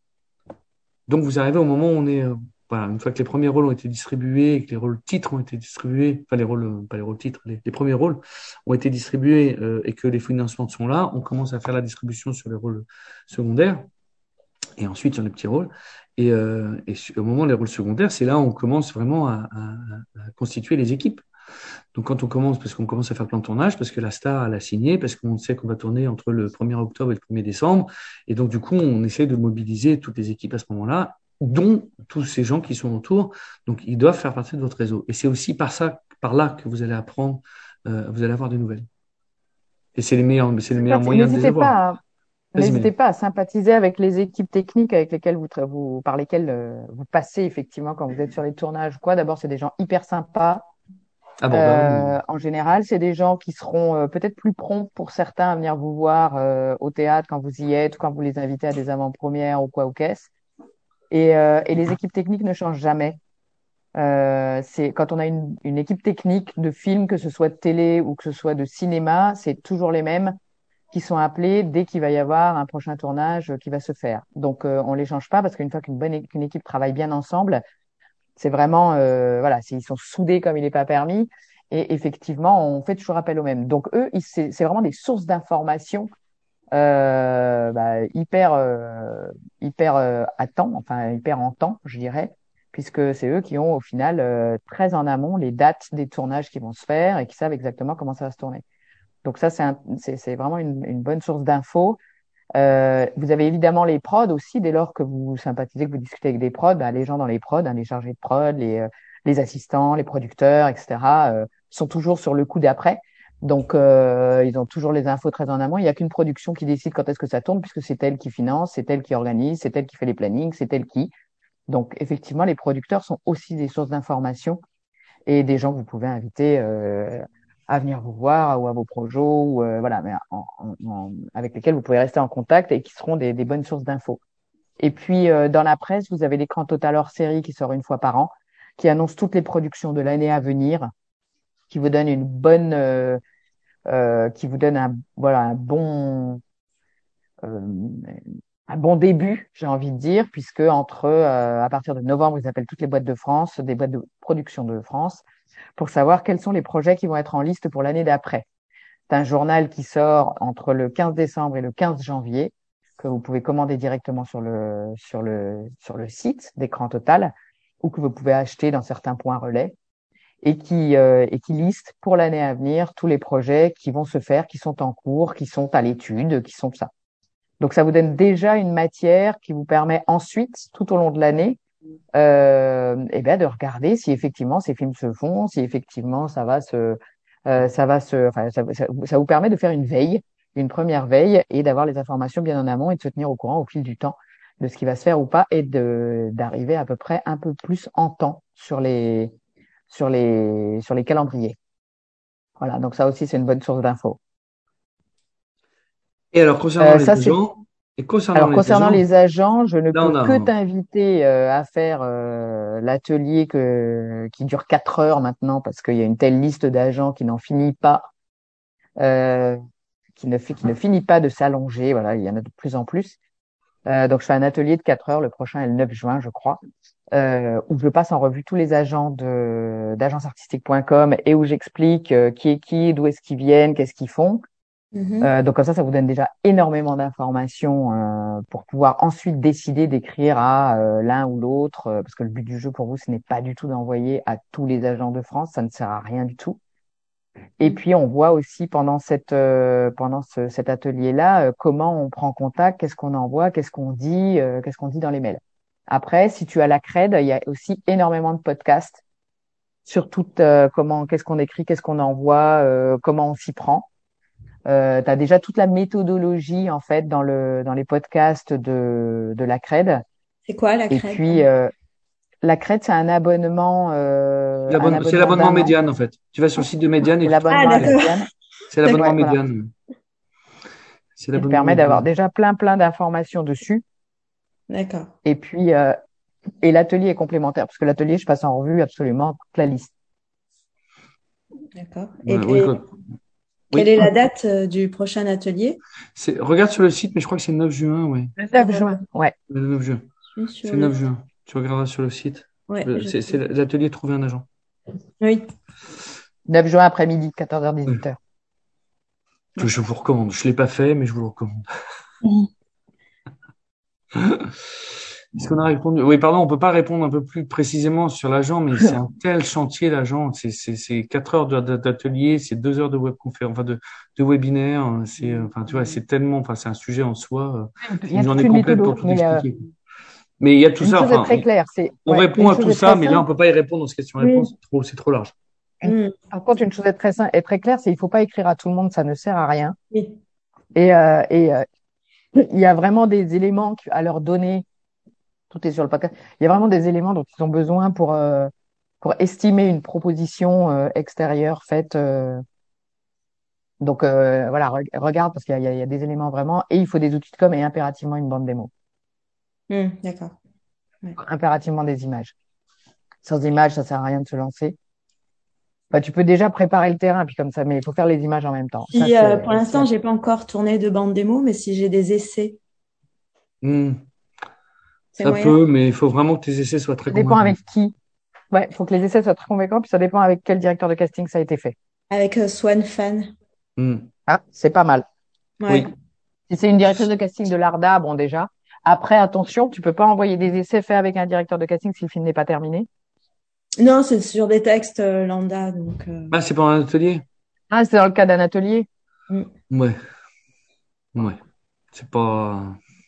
A: Donc, vous arrivez au moment où on est... Voilà, une fois que les premiers rôles ont été distribués, que les rôles titres ont été distribués, enfin les rôles, pas les rôles titres, les premiers rôles ont été distribués et que les financements sont là, on commence à faire la distribution sur les rôles secondaires et ensuite sur les petits rôles. Et au moment des rôles secondaires, c'est là où on commence vraiment à constituer les équipes. Donc quand on commence, parce qu'on commence à faire plein de tournages, parce que la star elle a signé, parce qu'on sait qu'on va tourner entre le 1er octobre et le 1er décembre, et donc du coup on essaie de mobiliser toutes les équipes à ce moment-là, dont tous ces gens qui sont autour. Donc, ils doivent faire partie de votre réseau. Et c'est aussi par là que vous allez apprendre, vous allez avoir des nouvelles. Et c'est les meilleurs moyens de les avoir.
C: N'hésitez pas à sympathiser avec les équipes techniques avec lesquelles par lesquelles vous passez effectivement quand vous êtes sur les tournages ou quoi. D'abord, c'est des gens hyper sympas. En général, c'est des gens qui seront peut-être plus prompts pour certains à venir vous voir au théâtre quand vous y êtes ou quand vous les invitez à des avant-premières ou quoi ou qu'est-ce. Et les équipes techniques ne changent jamais. C'est quand on a une équipe technique de film, que ce soit de télé ou que ce soit de cinéma, c'est toujours les mêmes qui sont appelés dès qu'il va y avoir un prochain tournage qui va se faire. Donc on les change pas parce qu'une fois qu'une équipe travaille bien ensemble, c'est vraiment voilà, ils sont soudés comme il n'est pas permis. Et effectivement, on fait toujours appel aux mêmes. Donc eux, c'est vraiment des sources d'informations hyper à temps, enfin hyper en temps, je dirais, puisque c'est eux qui ont au final très en amont les dates des tournages qui vont se faire et qui savent exactement comment ça va se tourner. Donc ça, c'est vraiment une bonne source d'infos. Vous avez évidemment les prods aussi, dès lors que vous sympathisez, que vous discutez avec des prods, bah, les gens dans les prods, hein, les chargés de prod, les assistants, les producteurs, etc., sont toujours sur le coup d'après. Donc, ils ont toujours les infos très en amont. Il n'y a qu'une production qui décide quand est-ce que ça tourne, puisque c'est elle qui finance, c'est elle qui organise, c'est elle qui fait les plannings, c'est elle qui. Donc, effectivement, les producteurs sont aussi des sources d'information et des gens que vous pouvez inviter à venir vous voir ou à vos projets, ou voilà, mais avec lesquels vous pouvez rester en contact et qui seront des bonnes sources d'infos. Et puis, dans la presse, vous avez l'écran total hors série qui sort une fois par an, qui annonce toutes les productions de l'année à venir, qui vous donne une bonne, qui vous donne euh, un bon début, j'ai envie de dire, puisque à partir de novembre, ils appellent toutes les boîtes de France, des boîtes de production de France, pour savoir quels sont les projets qui vont être en liste pour l'année d'après. C'est un journal qui sort entre le 15 décembre et le 15 janvier, que vous pouvez commander directement sur le site d'Écran Total, ou que vous pouvez acheter dans certains points relais, et qui liste pour l'année à venir tous les projets qui vont se faire, qui sont en cours, qui sont à l'étude, qui sont ça. Donc ça vous donne déjà une matière qui vous permet ensuite, tout au long de l'année, de regarder si effectivement ces films se font, si effectivement ça vous permet de faire une première veille, et d'avoir les informations bien en amont et de se tenir au courant au fil du temps de ce qui va se faire ou pas, et d'arriver à peu près un peu plus en temps sur les calendriers. Voilà, donc ça aussi c'est une bonne source d'infos.
A: Et alors, concernant les agents,
C: concernant les agents, je ne peux que t'inviter à faire l'atelier qui dure 4 heures maintenant, parce qu'il y a une telle liste d'agents qui n'en finit pas, qui ne finit pas de s'allonger. Voilà, il y en a de plus en plus. Donc, je fais un atelier de 4 heures. Le prochain est le 9 juin, je crois, où je passe en revue tous les agents d'agenceartistique.com et où j'explique qui est qui, d'où est-ce qu'ils viennent, qu'est-ce qu'ils font. Donc comme ça vous donne déjà énormément d'informations pour pouvoir ensuite décider d'écrire à l'un ou l'autre, parce que le but du jeu pour vous, ce n'est pas du tout d'envoyer à tous les agents de France, ça ne sert à rien du tout. Et puis on voit aussi pendant cet atelier-là comment on prend contact, qu'est-ce qu'on envoie, qu'est-ce qu'on dit dans les mails. Après, si tu as la CRED, il y a aussi énormément de podcasts sur qu'est-ce qu'on écrit, qu'est-ce qu'on envoie, comment on s'y prend. Tu as déjà toute la méthodologie en fait dans les podcasts de la CRED.
G: C'est quoi la CRED?
C: Et puis la CRED, c'est un abonnement.
A: C'est l'abonnement Médiane en fait. Tu vas sur le site de Médiane et
C: c'est l'abonnement Médiane.
A: C'est l'abonnement Médiane.
C: Ça te permet d'avoir déjà plein d'informations dessus.
G: D'accord.
C: Et puis et l'atelier est complémentaire, parce que l'atelier, je passe en revue absolument toute la liste.
G: D'accord. Quelle est la date du prochain atelier?
A: Regarde sur le site, mais je crois que c'est le 9 juin, ouais.
C: Le 9 juin, ouais.
A: Le 9 juin. C'est le 9 juin. Tu regarderas sur le site.
G: Ouais,
A: c'est l'atelier Trouver un agent.
G: Oui.
C: 9 juin après-midi, 14h-18h.
A: Je vous recommande. Je ne l'ai pas fait, mais je vous le recommande. Est-ce qu'on a répondu? Oui, pardon, on peut pas répondre un peu plus précisément sur l'agent, mais c'est un tel chantier, l'agent. C'est 4 heures d'atelier, c'est 2 heures de webconférence, enfin de webinaire. Tu vois, c'est tellement, c'est un sujet en soi.
C: Il y a une journée complète pour tout expliquer.
A: Mais il y a tout ça.
C: Chose très claire,
A: on répond à tout ça, mais là, on peut pas y répondre dans ce question-réponse. C'est trop large.
C: Par contre, une chose est très claire, c'est qu'il faut pas écrire à tout le monde, ça ne sert à rien.
G: Oui.
C: Et il y a vraiment des éléments à leur donner. Tout est sur le podcast. Il y a vraiment des éléments dont ils ont besoin pour estimer une proposition extérieure faite. Donc voilà, regarde, parce qu'il y a des éléments vraiment, et il faut des outils de com et impérativement une bande démo.
G: D'accord.
C: Ouais. Impérativement des images. Sans images, ça sert à rien de se lancer. Tu peux déjà préparer le terrain, puis comme ça, mais il faut faire les images en même temps.
G: Si, pour l'instant, j'ai pas encore tourné de bande démo, mais si j'ai des essais.
A: Ça peut, mais il faut vraiment que tes essais soient très convaincants.
C: Ça dépend avec qui. Ouais, il faut que les essais soient très convaincants, puis ça dépend avec quel directeur de casting ça a été fait.
G: Avec Swan Fan.
C: Ah, c'est pas mal.
G: Ouais.
C: Oui. Si c'est une directrice de casting de l'ARDA, bon déjà. Après, attention, tu peux pas envoyer des essais faits avec un directeur de casting si le film n'est pas terminé.
G: Non, c'est sur des textes lambda, donc.
A: Ah, c'est pour un atelier?
C: Ah, c'est dans le cas d'un atelier.
A: Ouais, ouais. C'est pas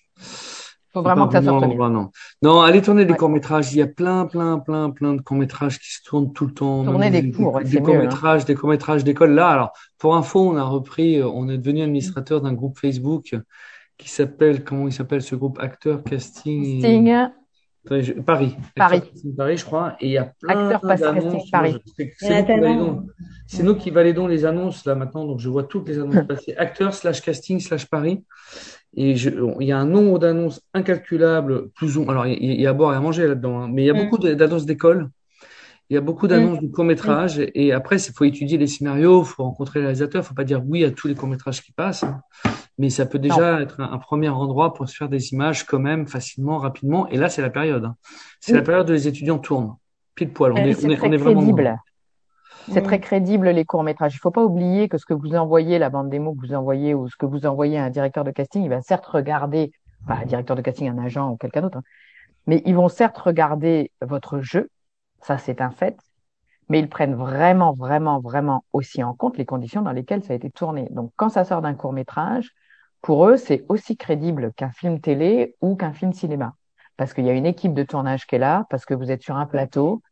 C: Faut vraiment que ça sorte bien.
A: non. Non, allez tourner des
C: Ouais.
A: courts-métrages. Il y a plein de courts-métrages qui se tournent tout le temps.
C: Tourner
A: Même
C: des cours, ouais,
A: des
C: c'est mieux, hein.
A: courts-métrages, des courts-métrages d'école. Là, alors, pour info, on est devenu administrateur d'un groupe Facebook qui s'appelle, comment il s'appelle ce groupe? Acteur Casting.
C: Casting,
A: Attendez, Paris.
C: Paris.
A: Acteur Casting Paris, je crois. Et il y a plein
C: Acteur passe casting
A: d'annonces.
C: Paris.
G: Il y en a tellement.
A: C'est nous qui validons les annonces là maintenant. Donc, je vois toutes les annonces passer. Acteur/casting/Paris. Et il y a un nombre d'annonces incalculable, plus ou alors il y a à boire et à manger là-dedans, hein. Mais il y a beaucoup d'annonces d'école, il y a beaucoup d'annonces de courts-métrages, et après, il faut étudier les scénarios, il faut rencontrer les réalisateurs, il faut pas dire oui à tous les courts-métrages qui passent, hein. Mais ça peut déjà être un premier endroit pour se faire des images quand même facilement, rapidement. Et là, c'est la période, hein. C'est la période où les étudiants tournent, pile poil.
C: Et c'est très
A: Vraiment
C: crédible. C'est très crédible, les courts-métrages. Il faut pas oublier que ce que vous envoyez, la bande démo que vous envoyez ou ce que vous envoyez à un directeur de casting, il va certes regarder, enfin, un directeur de casting, un agent ou quelqu'un d'autre, hein, mais ils vont certes regarder votre jeu. Ça, c'est un fait. Mais ils prennent vraiment, vraiment, vraiment aussi en compte les conditions dans lesquelles ça a été tourné. Donc, quand ça sort d'un court-métrage, pour eux, c'est aussi crédible qu'un film télé ou qu'un film cinéma. Parce qu'il y a une équipe de tournage qui est là, parce que vous êtes sur un plateau,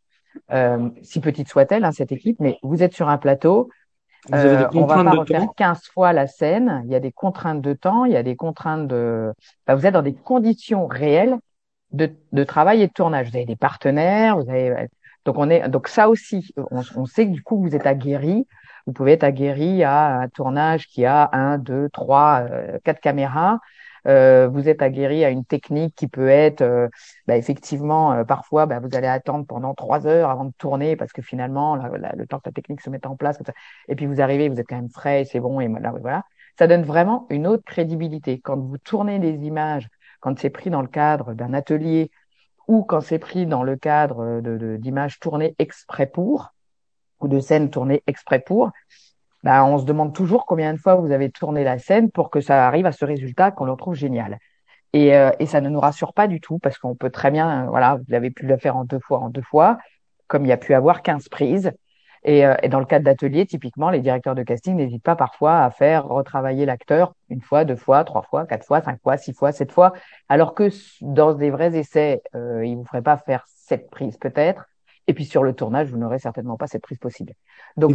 C: si petite soit-elle, hein, cette équipe, mais vous êtes sur un plateau,
A: Vous avez des
C: on va
A: contraintes
C: pas
A: de
C: refaire
A: temps.
C: 15 fois la scène, il y a des contraintes de temps, il y a des contraintes enfin, vous êtes dans des conditions réelles de travail et de tournage. Vous avez des partenaires, donc ça aussi, on sait que du coup, vous êtes aguerri. Vous pouvez être aguerri à un tournage qui a 1, 2, 3, 4 caméras. Vous êtes aguerri à une technique qui peut être, effectivement, parfois, vous allez attendre pendant 3 heures avant de tourner parce que finalement, le temps que la technique se mette en place, comme ça, et puis vous arrivez, vous êtes quand même frais, c'est bon, et voilà. Ça donne vraiment une autre crédibilité. Quand vous tournez des images, quand c'est pris dans le cadre d'un atelier ou quand c'est pris dans le cadre d'images tournées exprès pour, ou de scènes tournées exprès pour, on se demande toujours combien de fois vous avez tourné la scène pour que ça arrive à ce résultat qu'on le trouve génial. Et ça ne nous rassure pas du tout parce qu'on peut très bien, voilà, vous avez pu le faire en deux fois, comme il y a pu avoir 15 prises. Et dans le cadre d'ateliers, typiquement, les directeurs de casting n'hésitent pas parfois à faire retravailler l'acteur 1 fois, 2 fois, 3 fois, 4 fois, 5 fois, 6 fois, 7 fois, alors que dans des vrais essais, ils vous feraient pas faire 7 prises peut-être. Et puis sur le tournage, vous n'aurez certainement pas cette prise possible. Donc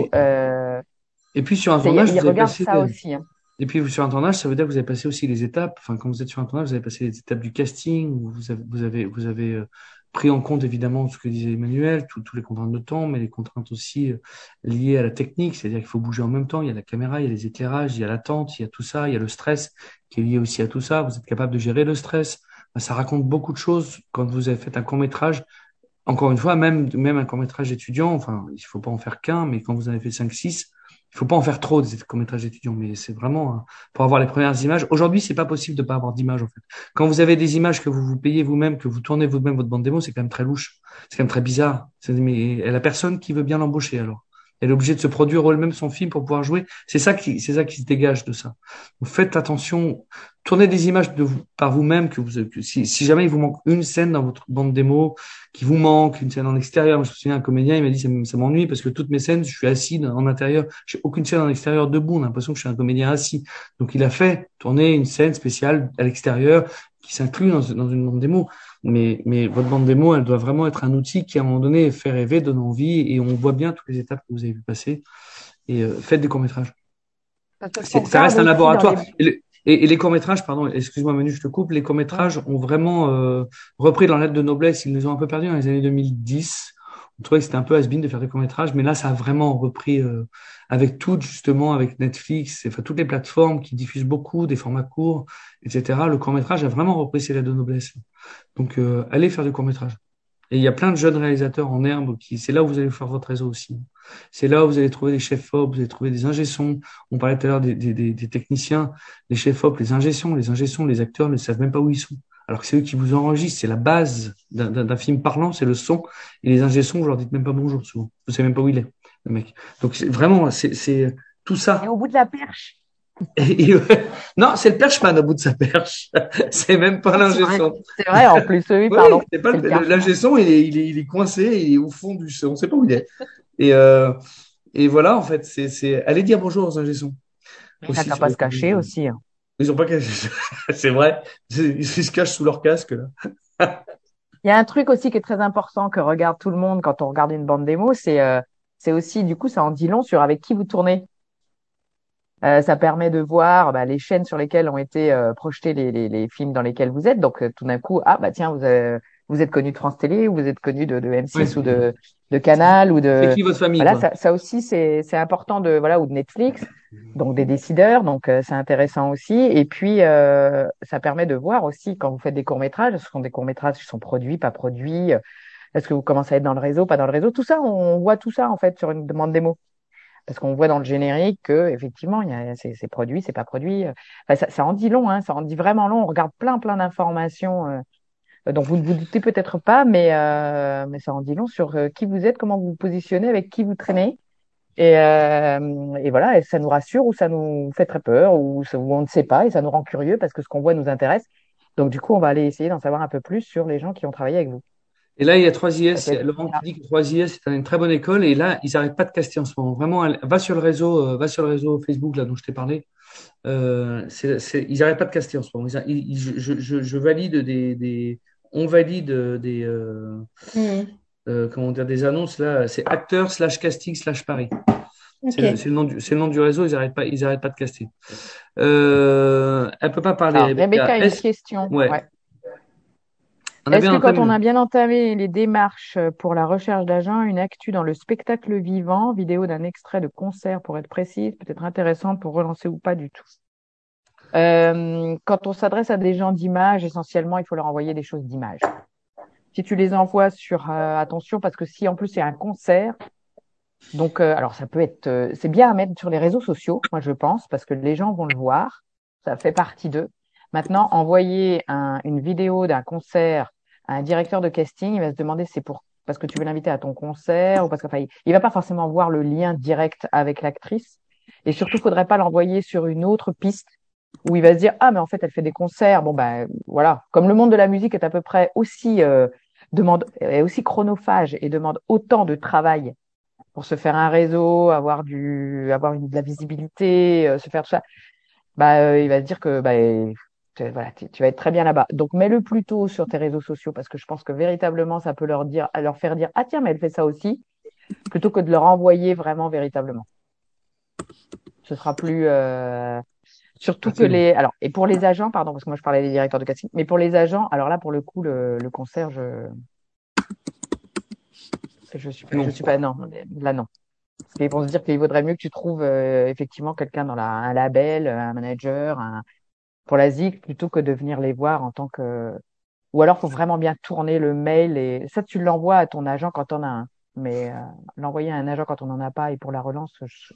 A: Et puis sur un tournage,
C: ils regardent ça aussi, hein.
A: Et puis sur un tournage, ça veut dire que vous avez passé aussi les étapes. Enfin, quand vous êtes sur un tournage, vous avez passé les étapes du casting. Où vous avez pris en compte évidemment ce que disait Emmanuel, tous les contraintes de temps, mais les contraintes aussi liées à la technique. C'est-à-dire qu'il faut bouger en même temps. Il y a la caméra, il y a les éclairages, il y a l'attente, il y a tout ça, il y a le stress qui est lié aussi à tout ça. Vous êtes capable de gérer le stress. Ça raconte beaucoup de choses quand vous avez fait un court-métrage. Encore une fois, même un court-métrage étudiant, enfin, il faut pas en faire qu'un, mais quand vous en avez fait 5, 6, il faut pas en faire trop des courts-métrages étudiants, mais c'est vraiment pour avoir les premières images. Aujourd'hui, c'est pas possible de pas avoir d'images, en fait. Quand vous avez des images que vous payez vous-même, que vous tournez vous-même votre bande démo, c'est quand même très louche. C'est quand même très bizarre. Mais elle a personne qui veut bien l'embaucher, alors. Elle est obligée de se produire elle-même son film pour pouvoir jouer. C'est ça qui se dégage de ça. Donc, faites attention. Tournez des images par vous-même si jamais il vous manque une scène dans votre bande démo, qui vous manque, une scène en extérieur. Moi, je me souviens, un comédien, il m'a dit, ça m'ennuie parce que toutes mes scènes, je suis assis en intérieur. J'ai aucune scène en extérieur debout. On a l'impression que je suis un comédien assis. Donc, il a fait tourner une scène spéciale à l'extérieur qui s'inclut dans une bande démo. Mais votre bande démo, elle doit vraiment être un outil qui, à un moment donné, fait rêver, donne envie, et on voit bien toutes les étapes que vous avez vu passer. Et faites des courts-métrages. Ça reste un laboratoire. Et les courts-métrages, pardon, excuse-moi Manu, je te coupe, les courts-métrages ont vraiment repris dans l'aide de noblesse. Ils les ont un peu perdus dans les années 2010. On trouvait que c'était un peu has-been de faire des courts-métrages, mais là, ça a vraiment repris avec tout, justement, avec Netflix, enfin toutes les plateformes qui diffusent beaucoup des formats courts, etc. Le court-métrage a vraiment repris ses lettres de noblesse. Donc, allez faire du court-métrage. Et il y a plein de jeunes réalisateurs en herbe c'est là où vous allez faire votre réseau aussi. C'est là où vous allez trouver des chefs op, vous allez trouver des ingé-sons. On parlait tout à l'heure des techniciens, les chefs op, les ingé-sons, les acteurs ne savent même pas où ils sont. Alors que c'est eux qui vous enregistrent, c'est la base d'un film parlant, c'est le son. Et les ingé-sons, vous leur dites même pas bonjour souvent. Vous savez même pas où il est, le mec. Donc vraiment, c'est tout ça.
C: Et au bout de la perche.
A: Non, c'est le perchman au bout de sa perche. C'est même pas l'ingé son.
C: C'est vrai, en plus, oui,
A: Oui,
C: pardon.
A: c'est pas
C: C'est le perchman.
A: l'ingé son, il est coincé, il est au fond du, on sait pas où il est. Et, et voilà, en fait, allez dire bonjour aux ingé sons.
C: Ils
A: Aussi
C: n'ont
A: sur
C: pas
A: les
C: se cacher aussi. Hein.
A: Ils ont pas caché. C'est vrai. Ils se cachent sous leur casque, là.
C: Il y a un truc aussi qui est très important que regarde tout le monde quand on regarde une bande démo, c'est aussi, du coup, ça en dit long sur avec qui vous tournez. Ça permet de voir les chaînes sur lesquelles ont été projetés les films dans lesquels vous êtes. Donc tout d'un coup, ah bah tiens, vous êtes connu de France Télé, ou vous êtes connu de M6
A: Ouais.
C: ou de Canal ou
A: C'est
C: de
A: qui votre famille,
C: voilà,
A: quoi.
C: ça aussi c'est important de voilà ou de Netflix, donc des décideurs. Donc c'est intéressant aussi. Et puis ça permet de voir aussi quand vous faites des courts-métrages, ce sont des courts-métrages qui sont produits, pas produits. Est-ce que vous commencez à être dans le réseau, pas dans le réseau? Tout ça, on voit tout ça en fait sur une demande démo. Parce qu'on voit dans le générique que effectivement, c'est produit, c'est pas produit. Enfin, ça en dit long, hein, ça en dit vraiment long. On regarde plein d'informations dont vous ne vous doutez peut-être pas, mais ça en dit long sur qui vous êtes, comment vous vous positionnez, avec qui vous traînez. Et voilà, et ça nous rassure ou ça nous fait très peur ou on ne sait pas et ça nous rend curieux parce que ce qu'on voit nous intéresse. Donc du coup, on va aller essayer d'en savoir un peu plus sur les gens qui ont travaillé avec vous.
A: Et là, il y a
C: Ça
A: 3IS.
C: peut être
A: Laurent qui dit que 3IS c'est une très bonne école. Et là, ils n'arrêtent pas de caster en ce moment. Vraiment, va sur le réseau Facebook là dont je t'ai parlé. Ils n'arrêtent pas de caster en ce moment. Je valide on valide comment dire, des annonces là. C'est acteur slash casting slash Paris.
G: Ok.
A: C'est le nom du réseau. Ils arrêtent pas de caster. Elle peut pas parler,
C: Alors,
A: Rebecca.
C: Rebecca a une question.
A: Ouais.
C: Ouais.
A: On a
C: Est-ce
A: bien
C: que quand
A: entamé
C: on a bien entamé les démarches pour la recherche d'agents, une actu dans le spectacle vivant, vidéo d'un extrait de concert pour être précise, peut être intéressante pour relancer ou pas du tout? Quand on s'adresse à des gens d'image, essentiellement, il faut leur envoyer des choses d'image. Si tu les envoies sur attention, parce que si en plus c'est un concert, donc alors ça peut être, c'est bien à mettre sur les réseaux sociaux, moi je pense, parce que les gens vont le voir, ça fait partie d'eux. Maintenant, envoyer une vidéo d'un concert à un directeur de casting, il va se demander c'est pour parce que tu veux l'inviter à ton concert ou parce que enfin, il va pas forcément voir le lien direct avec l'actrice. Et surtout, faudrait pas l'envoyer sur une autre piste où il va se dire ah mais en fait elle fait des concerts. Bon ben voilà, comme le monde de la musique est à peu près aussi est aussi chronophage et demande autant de travail pour se faire un réseau, de la visibilité, se faire tout ça, il va se dire que voilà, tu vas être très bien là-bas. Donc mets-le plutôt sur tes réseaux sociaux parce que je pense que véritablement ça peut leur faire dire ah tiens mais elle fait ça aussi, plutôt que de leur envoyer vraiment véritablement. Ce sera plus surtout que alors et pour les agents pardon parce que moi je parlais des directeurs de casting, mais pour les agents alors là pour le coup le concert je suis pas non là non. Parce qu'ils vont se dire qu'il vaudrait mieux que tu trouves effectivement quelqu'un dans un label, un manager, pour la ZIC, plutôt que de venir les voir en tant que. Ou alors, faut vraiment bien tourner le mail et ça, tu l'envoies à ton agent quand on a un. Mais l'envoyer à un agent quand on n'en a pas et pour la relance,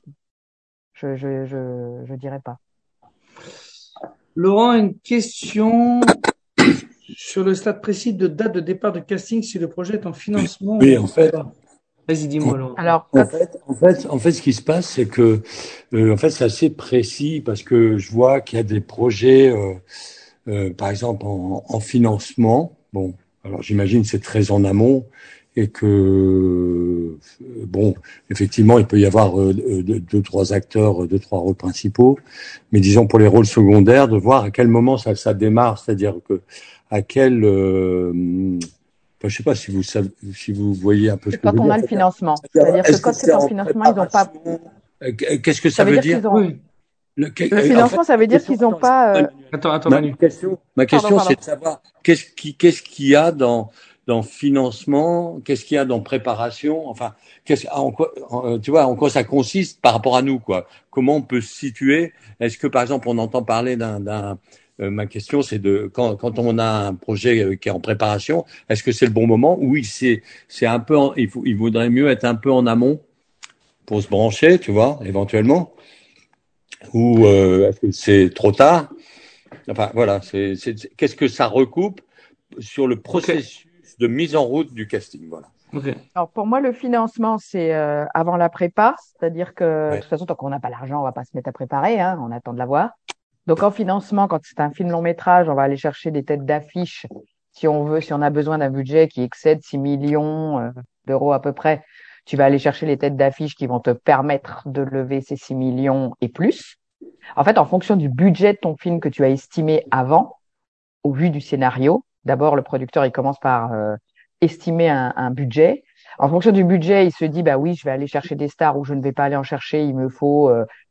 C: je dirais pas.
A: Laurent, une question sur le stade précis de date de départ de casting si le projet est en financement.
H: Oui, en fait.
A: Vas-y, dis-moi, Laurent.
C: Alors,
H: en fait, ce qui se passe, c'est que, en fait, c'est assez précis parce que je vois qu'il y a des projets, par exemple, en financement. Bon, alors j'imagine que c'est très en amont et que, bon, effectivement, il peut y avoir deux, trois acteurs, deux, trois rôles principaux. Mais disons pour les rôles secondaires, de voir à quel moment ça démarre, c'est-à-dire que à quel je sais pas si vous voyez un peu ce que je veux dire.
C: Quand on a le financement, c'est-à-dire que quand c'est en financement, ils n'ont pas.
H: Qu'est-ce que ça veut dire?
C: Le financement, ça veut dire qu'ils n'ont pas.
A: Attends, Manu.
H: Ma question, c'est de savoir qu'est-ce qu'il y a dans financement, qu'est-ce qu'il y a dans préparation, enfin, tu vois, en quoi ça consiste par rapport à nous, quoi. Comment on peut se situer? Est-ce que, par exemple, on entend parler ma question, c'est quand on a un projet qui est en préparation, est-ce que c'est le bon moment? Oui, c'est un peu, il vaudrait mieux être un peu en amont pour se brancher, tu vois, éventuellement. Ou est-ce que c'est trop tard? Enfin, voilà, qu'est-ce que ça recoupe sur le processus de mise en route du casting, voilà.
A: Ok.
C: Alors pour moi, le financement, c'est avant la prépa, c'est-à-dire que de
H: Ouais.
C: toute façon, tant qu'on n'a pas l'argent, on va pas se mettre à préparer, hein, on attend de l'avoir. Donc en financement, quand c'est un film long métrage, on va aller chercher des têtes d'affiche si on veut, si on a besoin d'un budget qui excède 6 millions d'euros à peu près. Tu vas aller chercher les têtes d'affiche qui vont te permettre de lever ces 6 millions et plus. En fait, en fonction du budget de ton film que tu as estimé avant, au vu du scénario, d'abord le producteur il commence par estimer un budget. En fonction du budget, il se dit bah oui, je vais aller chercher des stars ou je ne vais pas aller en chercher. Il me faut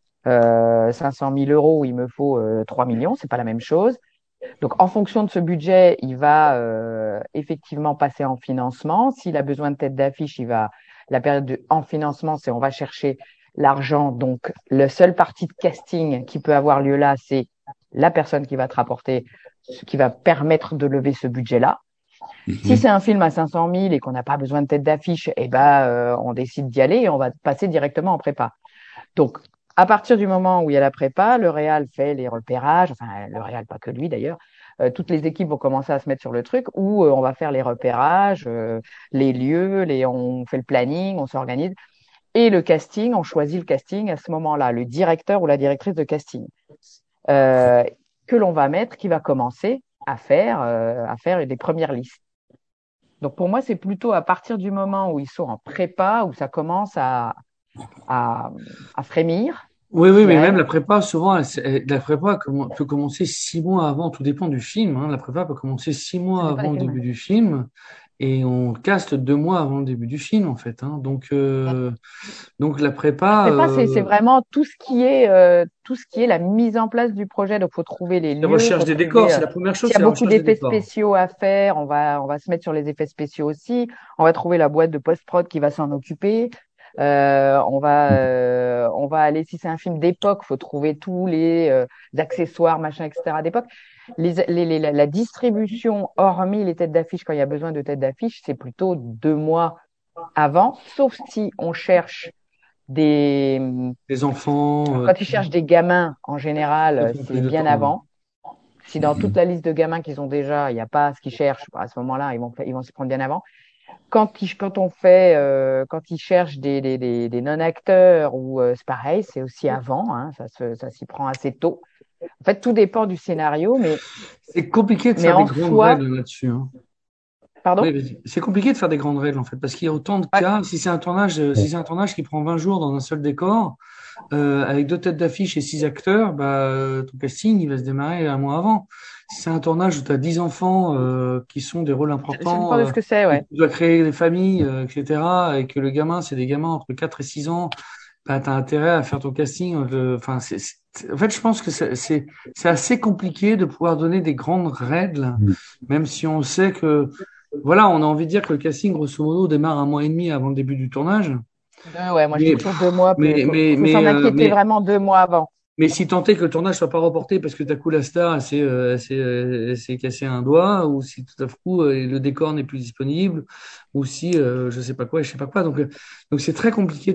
C: 500 000 euros, ou il me faut 3 millions, c'est pas la même chose. Donc en fonction de ce budget, il va effectivement passer en financement. S'il a besoin de tête d'affiche, il va la période en financement, c'est on va chercher l'argent. Donc la seule partie de casting qui peut avoir lieu là, c'est la personne qui va te rapporter, ce qui va permettre de lever ce budget-là. Si c'est un film à 500 000 et qu'on n'a pas besoin de tête d'affiche, eh ben, on décide d'y aller et on va passer directement en prépa. Donc, à partir du moment où il y a la prépa, le réal fait les repérages, enfin, le réal, pas que lui d'ailleurs, toutes les équipes vont commencer à se mettre sur le truc où on va faire les repérages, les lieux, on fait le planning, on s'organise. Et le casting, on choisit le casting à ce moment-là, le directeur ou la directrice de casting, euh, que l'on va mettre, qui va commencer à faire des premières listes. Donc pour moi, c'est plutôt à partir du moment où ils sont en prépa, où ça commence à, à frémir,
A: Oui,
C: je
A: oui, mais même
C: dirais.
A: la prépa, souvent, la prépa peut commencer 6 mois avant, tout dépend du film, hein. La prépa peut commencer six
C: Ça
A: mois
C: dépend des
A: avant le
C: films.
A: début du film et on caste 2 mois avant le début du film, en fait, hein. Donc la
C: La
A: prépa,
C: prépa, c'est vraiment tout ce qui est la mise en place du projet. Donc, faut trouver les
A: c'est
C: lieux,
A: recherche
C: faut
A: des décors,
C: trouver
A: c'est la première chose,
C: s'il y a
A: c'est la
C: beaucoup
A: recherche des
C: d'effets
A: décors.
C: spéciaux à faire, on va se mettre sur les effets spéciaux aussi. On va trouver la boîte de post-prod qui va s'en occuper. On va aller, si c'est un film d'époque, faut trouver tous les accessoires, machin, etc. d'époque. La distribution, hormis les têtes d'affiche, quand il y a besoin de têtes d'affiche, c'est plutôt 2 mois avant, sauf si on cherche des,
A: Les enfants,
C: quand ils cherchent des gamins, en général,
A: ça prend plus
C: c'est
A: de
C: bien
A: temps, ouais.
C: avant. Si dans toute la liste de gamins qu'ils ont déjà, il n'y a pas ce qu'ils cherchent, bah, à ce moment-là, ils vont s'y prendre bien avant. Quand ils cherchent des non-acteurs ou c'est pareil, c'est aussi avant, hein, ça s'y prend assez tôt. En fait, tout dépend du scénario,
A: C'est compliqué de
C: mais
A: faire des
C: en
A: grandes
C: soi,
A: règles là-dessus, hein. Oui,
C: pardon?
A: vas-y. C'est compliqué de faire des grandes règles en fait, parce qu'il y a autant de
C: Ouais,
A: cas. Si c'est un tournage qui prend 20 jours dans un seul décor, avec 2 têtes d'affiche et 6 acteurs, bah, ton casting il va se démarrer un mois avant. Si c'est un tournage où tu as 10 enfants qui sont des rôles
C: ça
A: importants,
C: dépend de ce que c'est,
A: et
C: ouais.
A: que tu dois créer des familles, etc., et que le gamin c'est des gamins entre 4 et 6 ans, bah, tu as intérêt à faire ton casting. Enfin, en fait, je pense que c'est assez compliqué de pouvoir donner des grandes règles, même si on sait que voilà, on a envie de dire que le casting, grosso modo, démarre un mois et demi avant le début du tournage.
C: Ouais, moi je dis
A: Mais,
C: toujours 2 mois,
A: mais, mais,
C: faut
A: mais,
C: s'en
A: euh,
C: inquiéter
A: mais,
C: vraiment 2 mois avant.
A: mais si tant est que le tournage soit pas reporté parce que d'un coup la star elle s'est cassé un doigt, ou si tout à coup le décor n'est plus disponible, ou si je sais pas quoi, je sais pas quoi. Donc c'est très compliqué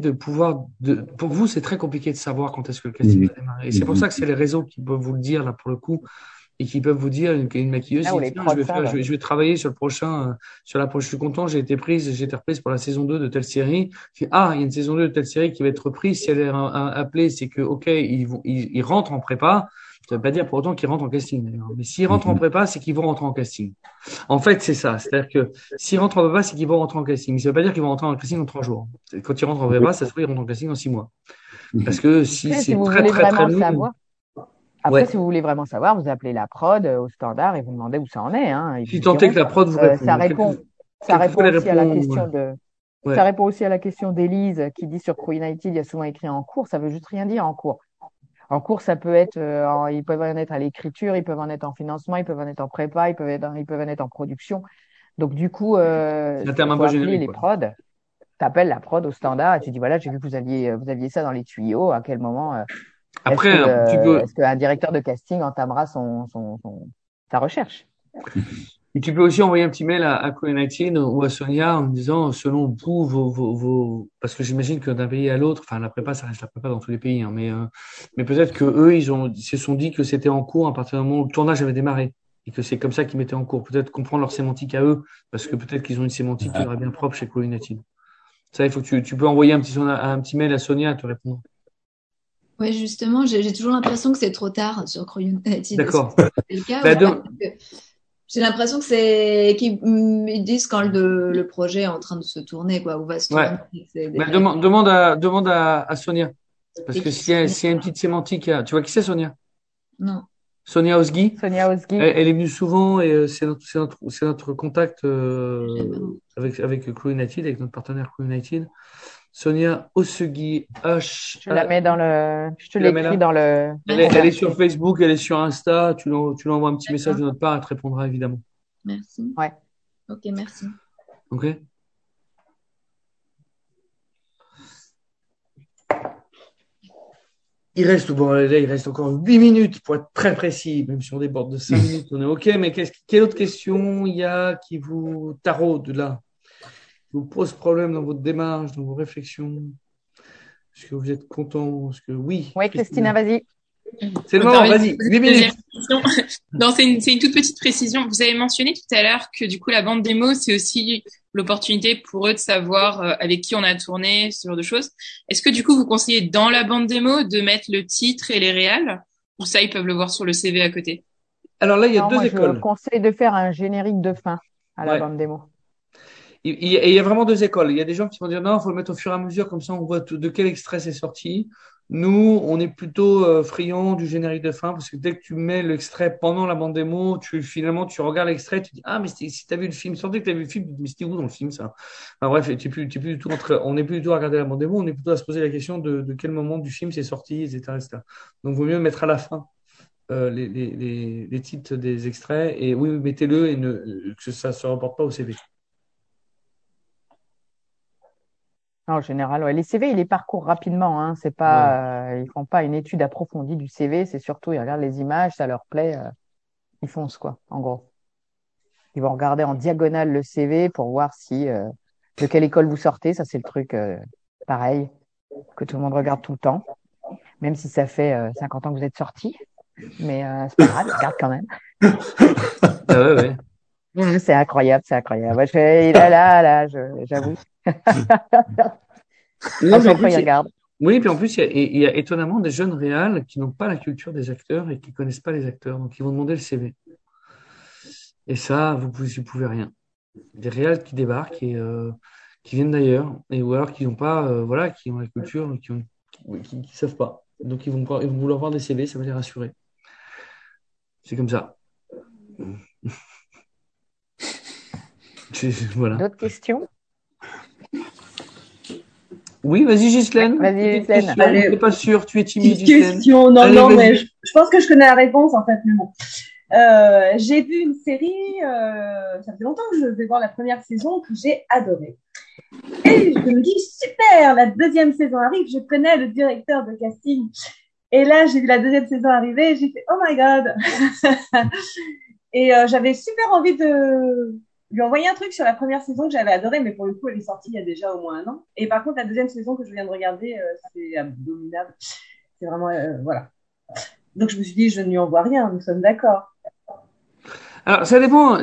A: pour vous, c'est très compliqué de savoir quand est-ce que le casting va démarrer. Et c'est pour ça que c'est les réseaux qui peuvent vous le dire là pour le coup, et qui peuvent vous dire, une maquilleuse,
C: Là où
A: dit,
C: les
A: tiens, je
C: prods
A: vais faire,
C: savent.
A: je vais travailler sur le prochain, je suis content, j'ai été reprise pour la saison 2 de telle série. Ah, il y a une saison 2 de telle série qui va être reprise. Si elle est appelée, c'est que, OK, ils rentrent en prépa. Ça veut pas dire pour autant qu'ils rentrent en casting, d'ailleurs. Mais s'ils rentrent en prépa, c'est qu'ils vont rentrer en casting. En fait, c'est ça. C'est-à-dire que s'ils rentrent en prépa, c'est qu'ils vont rentrer en casting. Ça veut pas dire qu'ils vont rentrer en casting en 3 jours. Quand ils rentrent en prépa, ça se trouve, ils rentrent en casting en 6 mois. Parce que si
C: Après, si
A: c'est
C: vous
A: très,
C: voulez
A: très, très
C: vraiment
A: long,
C: savoir, Après,
A: ouais.
C: si vous voulez vraiment savoir, vous appelez la prod au standard et vous demandez où ça en est, hein. Ils
A: Si
C: vous
A: tant est
C: diront.
A: que la prod vous
C: Ça
A: répond.
C: répond, ça
A: Quelquefois,
C: répond
A: elle
C: aussi à la
A: répond,
C: question
A: ouais.
C: ça répond aussi à la question d'Élise qui dit sur Queen IT, il y a souvent écrit en cours. Ça veut juste rien dire en cours. En cours, ça peut être, ils peuvent en être à l'écriture, ils peuvent en être en financement, ils peuvent en être en prépa, ils peuvent en être en production. Donc, du coup,
A: C'est un terme un
C: faut
A: peu
C: appeler
A: générique,
C: les
A: quoi.
C: prods. T'appelles la prod au standard et tu dis, voilà, j'ai vu que vous aviez ça dans les tuyaux. À quel moment,
A: Après, tu peux,
C: est-ce qu'un directeur de casting entamera sa recherche?
A: tu peux aussi envoyer un petit mail à Cohen19 ou à Sonia en disant, selon vous, parce que j'imagine que d'un pays à l'autre, enfin, la prépa, ça reste la prépa dans tous les pays, hein, mais peut-être que eux, ils se sont dit que c'était en cours à partir du moment où le tournage avait démarré. et que c'est comme ça qu'ils mettaient en cours. Peut-être comprendre leur sémantique à eux, parce que peut-être qu'ils ont une sémantique qui leur est bien propre chez Chloé United. Ça, il faut que tu peux envoyer un petit mail à Sonia à te répondre.
I: Ouais, justement, j'ai toujours l'impression que c'est trop tard sur Chloé United.
A: D'accord.
I: C'est le cas. J'ai l'impression que c'est qu'ils me disent quand le projet est en train de se tourner, quoi, ou va se tourner.
A: Ouais. Demande à Sonia. Parce que s'il y a une petite sémantique, tu vois qui c'est Sonia?
I: Non.
A: Sonia Osgi.
C: Sonia Osgi.
A: Elle est venue souvent et c'est notre contact avec Chloé United, avec notre partenaire Chloé United. Sonia Osgi,
C: Je la mets je te l'écris dans le.
A: Elle est sur Facebook, elle est sur Insta. Tu lui envoies un petit message de notre part, elle te répondra évidemment.
I: Merci.
C: Ouais.
I: Ok, merci.
A: Ok. Il reste encore 8 minutes pour être très précis, même si on déborde de 5 minutes, on est ok. Mais quelle autre question il y a qui vous taraude là, qui vous pose problème dans votre démarche, dans vos réflexions? Est-ce que vous êtes content? Est-ce que oui?
C: Oui, Christina, vas-y.
A: C'est le moment, vas-y, 8 minutes.
E: Non, c'est une toute petite précision. Vous avez mentionné tout à l'heure que du coup la bande démo, c'est aussi l'opportunité pour eux de savoir avec qui on a tourné, ce genre de choses. Est-ce que du coup vous conseillez dans la bande démo de mettre le titre et les réals, ou ça ils peuvent le voir sur le CV à côté?
A: Alors là, il y a deux écoles.
C: Je conseille de faire un générique de fin à la bande démo.
A: Il y a vraiment deux écoles. Il y a des gens qui vont dire non, il faut le mettre au fur et à mesure, comme ça on voit de quel extrait c'est sorti. Nous, on est plutôt friands du générique de fin, parce que dès que tu mets l'extrait pendant la bande démo, finalement tu regardes l'extrait, tu dis ah mais si t'as vu le film, surtout que t'as vu le film, mais c'était où dans le film ça? Enfin, bref, t'es plus du tout on n'est plus du tout à regarder la bande démo, on est plutôt à se poser la question de quel moment du film c'est sorti, etc. Donc vaut mieux mettre à la fin les titres des extraits, et oui, mettez-le et que ça se reporte pas au CV.
C: En général, ouais. Les CV, ils les parcourent rapidement. Hein. C'est pas, ils font pas une étude approfondie du CV. C'est surtout, ils regardent les images, ça leur plaît, ils foncent quoi. En gros, ils vont regarder en diagonale le CV pour voir si de quelle école vous sortez. Ça, c'est le truc pareil que tout le monde regarde tout le temps, même si ça fait 50 ans que vous êtes sorti. Mais c'est pas grave, ils regardent quand même.
A: Ouais.
C: C'est incroyable, c'est incroyable. Moi, là, j'avoue.
A: Non, mais en plus, oui, puis en plus, il y a étonnamment des jeunes réals qui n'ont pas la culture des acteurs et qui connaissent pas les acteurs, donc ils vont demander le CV. Et ça, vous pouvez rien. Des réals qui débarquent et qui viennent d'ailleurs, ou alors qui n'ont pas, qui ont la culture, qui savent pas. Donc ils vont vouloir voir des CV, ça va les rassurer. C'est comme ça. Voilà.
C: D'autres questions?
A: Oui, vas-y, Ghislaine.
C: Vas-y, Ghislaine.
A: Je n'es pas sûre, tu es timide,
J: Ghislaine. Mais je pense que je connais la réponse, en fait, mais bon. J'ai vu une série, ça fait longtemps que je vais voir la première saison, que j'ai adorée. Et je me dis, super, la deuxième saison arrive, je connais le directeur de casting. Et là, j'ai vu la deuxième saison arriver, et j'ai fait, oh my God. Et j'avais super envie de lui envoyer un truc sur la première saison que j'avais adorée, mais pour le coup, elle est sortie il y a déjà au moins 1 an. Et par contre, la deuxième saison que je viens de regarder, c'est abominable. C'est vraiment, voilà. Donc, je me suis dit, je ne lui envoie rien, nous sommes d'accord.
A: Alors, ça dépend.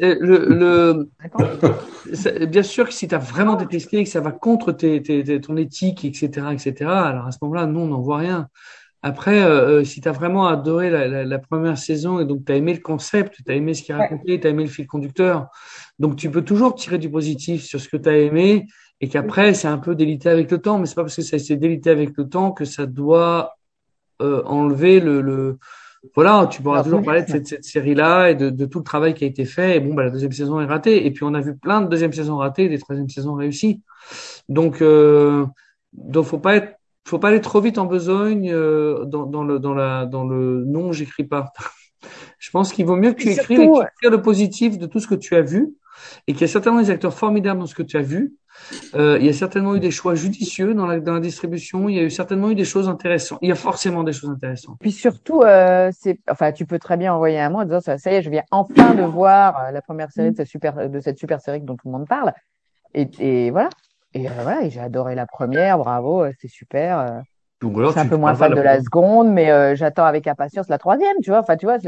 A: Bien sûr que si tu as vraiment détesté et que ça va contre ton éthique, etc., alors à ce moment-là, non, on n'envoie rien. Après, si tu as vraiment adoré la première saison et donc tu as aimé le concept, tu as aimé ce qu'il racontait, tu as aimé le fil conducteur, donc tu peux toujours tirer du positif sur ce que tu as aimé et qu'après, c'est un peu délité avec le temps, mais c'est pas parce que ça s'est délité avec le temps que ça doit enlever Voilà, tu pourras toujours parler de cette série-là et de tout le travail qui a été fait. Et bon, la deuxième saison est ratée. Et puis, on a vu plein de deuxièmes saisons ratées et des troisièmes saisons réussies. Donc faut pas aller trop vite en besogne dans le non, j'écris pas. Je pense qu'il vaut mieux que tu écrives et que tu tires le positif de tout ce que tu as vu et qu'il y a certainement des acteurs formidables dans ce que tu as vu. Il y a certainement eu des choix judicieux dans la distribution. Il y a certainement eu des choses intéressantes. Il y a forcément des choses intéressantes.
C: Puis surtout, tu peux très bien envoyer un mot en disant ça y est, je viens enfin de voir la première série de cette super série dont tout le monde parle. Et voilà. Et j'ai adoré la première. Bravo, c'est super. Je suis un peu moins fan de la seconde, mais j'attends avec impatience la troisième. Tu vois. Enfin, tu vois,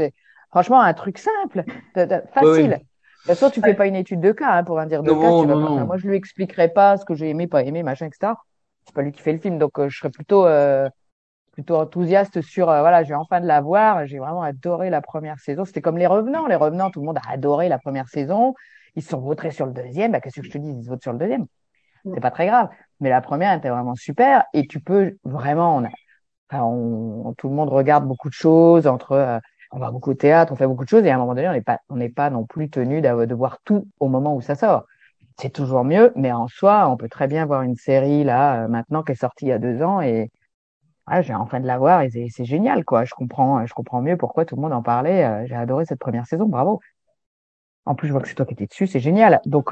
C: Franchement, un truc simple,
A: Oui.
C: facile. De toute façon, tu fais pas une étude de cas, hein, pour un dire de cas.
A: Non,
C: Tu vas
A: non,
C: pas. Enfin,
A: non.
C: moi, je lui expliquerai pas ce que j'ai aimé, pas aimé, machin, etc. C'est pas lui qui fait le film, donc je serais plutôt enthousiaste sur voilà, j'ai enfin de la voir. J'ai vraiment adoré la première saison. C'était comme Les Revenants. Les Revenants, tout le monde a adoré la première saison. Ils se sont vautrés sur le deuxième. Bah, qu'est-ce que je te dis, ils se votent sur le deuxième. C'est pas très grave. Mais la première était vraiment super. Et tu peux vraiment, enfin, tout le monde regarde beaucoup de choses entre, on va beaucoup au théâtre, on fait beaucoup de choses. Et à un moment donné, on n'est pas non plus tenu de voir tout au moment où ça sort. C'est toujours mieux. Mais en soi, on peut très bien voir une série là, maintenant, qui est sortie il y a 2 ans et, ouais, j'ai enfin de la voir et c'est génial, quoi. Je comprends mieux pourquoi tout le monde en parlait. J'ai adoré cette première saison, bravo. En plus, je vois que c'est toi qui étais dessus, c'est génial. Donc,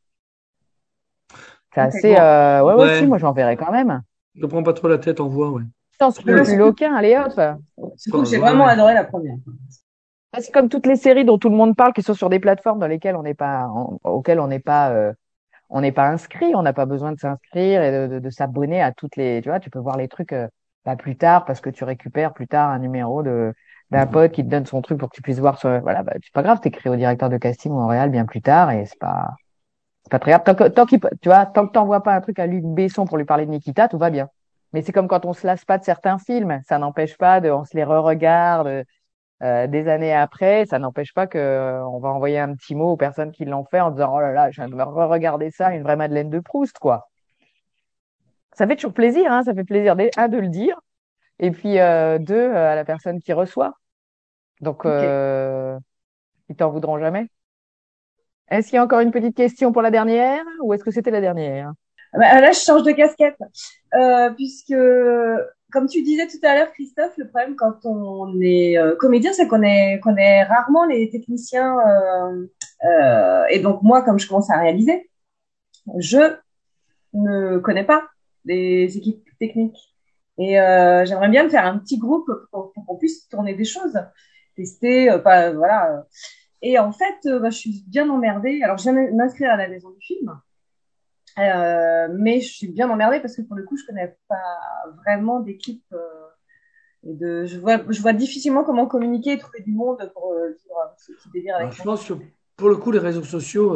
C: c'est
J: Ok.
C: assez,
A: Bon,
C: ouais, ouais, si,
A: ouais.
C: moi, j'en verrai quand même.
A: Ne prends pas trop la tête en voix, ouais.
C: Sans
J: Ouais,
C: scrupule aucun, allez hop.
J: surtout que j'ai
A: Ouais,
J: vraiment
A: ouais.
J: adoré la première.
C: C'est comme toutes les séries dont tout le monde parle, qui sont sur des plateformes dans lesquelles auxquelles on n'est pas inscrit. On n'a pas besoin de s'inscrire et de s'abonner à toutes les, tu vois, tu peux voir les trucs, bah, plus tard parce que tu récupères plus tard un numéro d'un pote qui te donne son truc pour que tu puisses voir voilà, bah, c'est pas grave, t'écris au directeur de casting ou en réal bien plus tard et c'est pas très grave. Tu vois, tant que t'envoies pas un truc à Luc Besson pour lui parler de Nikita, tout va bien. Mais c'est comme quand on se lasse pas de certains films. Ça n'empêche pas on se les re-regarde, des années après. Ça n'empêche pas que, on va envoyer un petit mot aux personnes qui l'ont fait en disant, oh là là, je viens de me re-regarder ça, une vraie Madeleine de Proust, quoi. Ça fait toujours plaisir, hein. Ça fait plaisir, de le dire. Et puis, deux, à la personne qui reçoit. Donc,
J: Ok.
C: ils t'en voudront jamais. Est-ce qu'il y a encore une petite question pour la dernière ou est-ce que c'était la dernière?
J: Bah, là, je change de casquette, puisque, comme tu disais tout à l'heure, Christophe, le problème quand on est comédien, c'est qu'on est rarement les techniciens. Et donc, moi, comme je commence à réaliser, je ne connais pas les équipes techniques. Et j'aimerais bien me faire un petit groupe pour qu'on puisse tourner des choses, tester, pas, voilà. Et en fait, bah, je suis bien emmerdée. Alors, je viens de m'inscrire à la maison du film. Mais je suis bien emmerdée parce que pour le coup, je connais pas vraiment d'équipe. Je vois difficilement comment communiquer et trouver du monde pour vivre ce petit délire
A: Alors,
J: avec
A: je
J: moi.
A: pense que pour le coup, les réseaux sociaux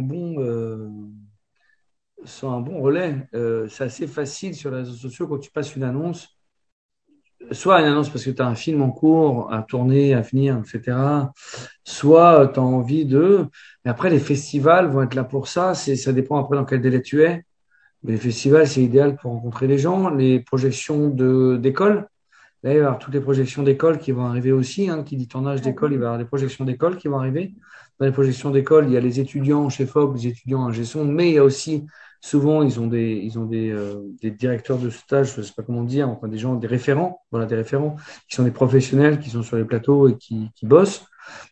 A: sont un bon relais. C'est assez facile sur les réseaux sociaux quand tu passes une annonce. Soit une annonce parce que tu as un film en cours à tourner, à venir, etc. Soit tu as envie de. Mais après, les festivals vont être là pour ça. Ça dépend après dans quel délai tu es. Mais les festivals, c'est idéal pour rencontrer les gens. Les projections d'école. Là, il va y avoir toutes les projections d'école qui vont arriver aussi. Hein, qui dit tournage d'école, il va y avoir des projections d'école qui vont arriver. Dans les projections d'école, il y a les étudiants chez FOB, les étudiants en gestion, mais il y a aussi, souvent, des directeurs de stage, je ne sais pas comment dire, enfin des gens, des référents, voilà, des référents, qui sont des professionnels, qui sont sur les plateaux et qui bossent.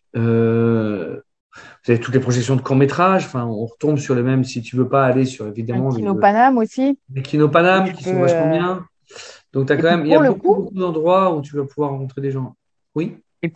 A: Vous avez toutes les projections de court-métrage, enfin, on retombe sur les mêmes, si tu veux pas aller sur,
C: Un
A: évidemment,
C: Kino Paname aussi,
A: les Kino
C: où
A: Paname,
C: tu
A: qui
C: peux,
A: sont vachement bien. Donc, t'as
C: et
A: quand
C: puis
A: même, il y a
C: pour le
A: beaucoup,
C: coup,
A: beaucoup d'endroits où tu vas pouvoir rencontrer des gens. Oui.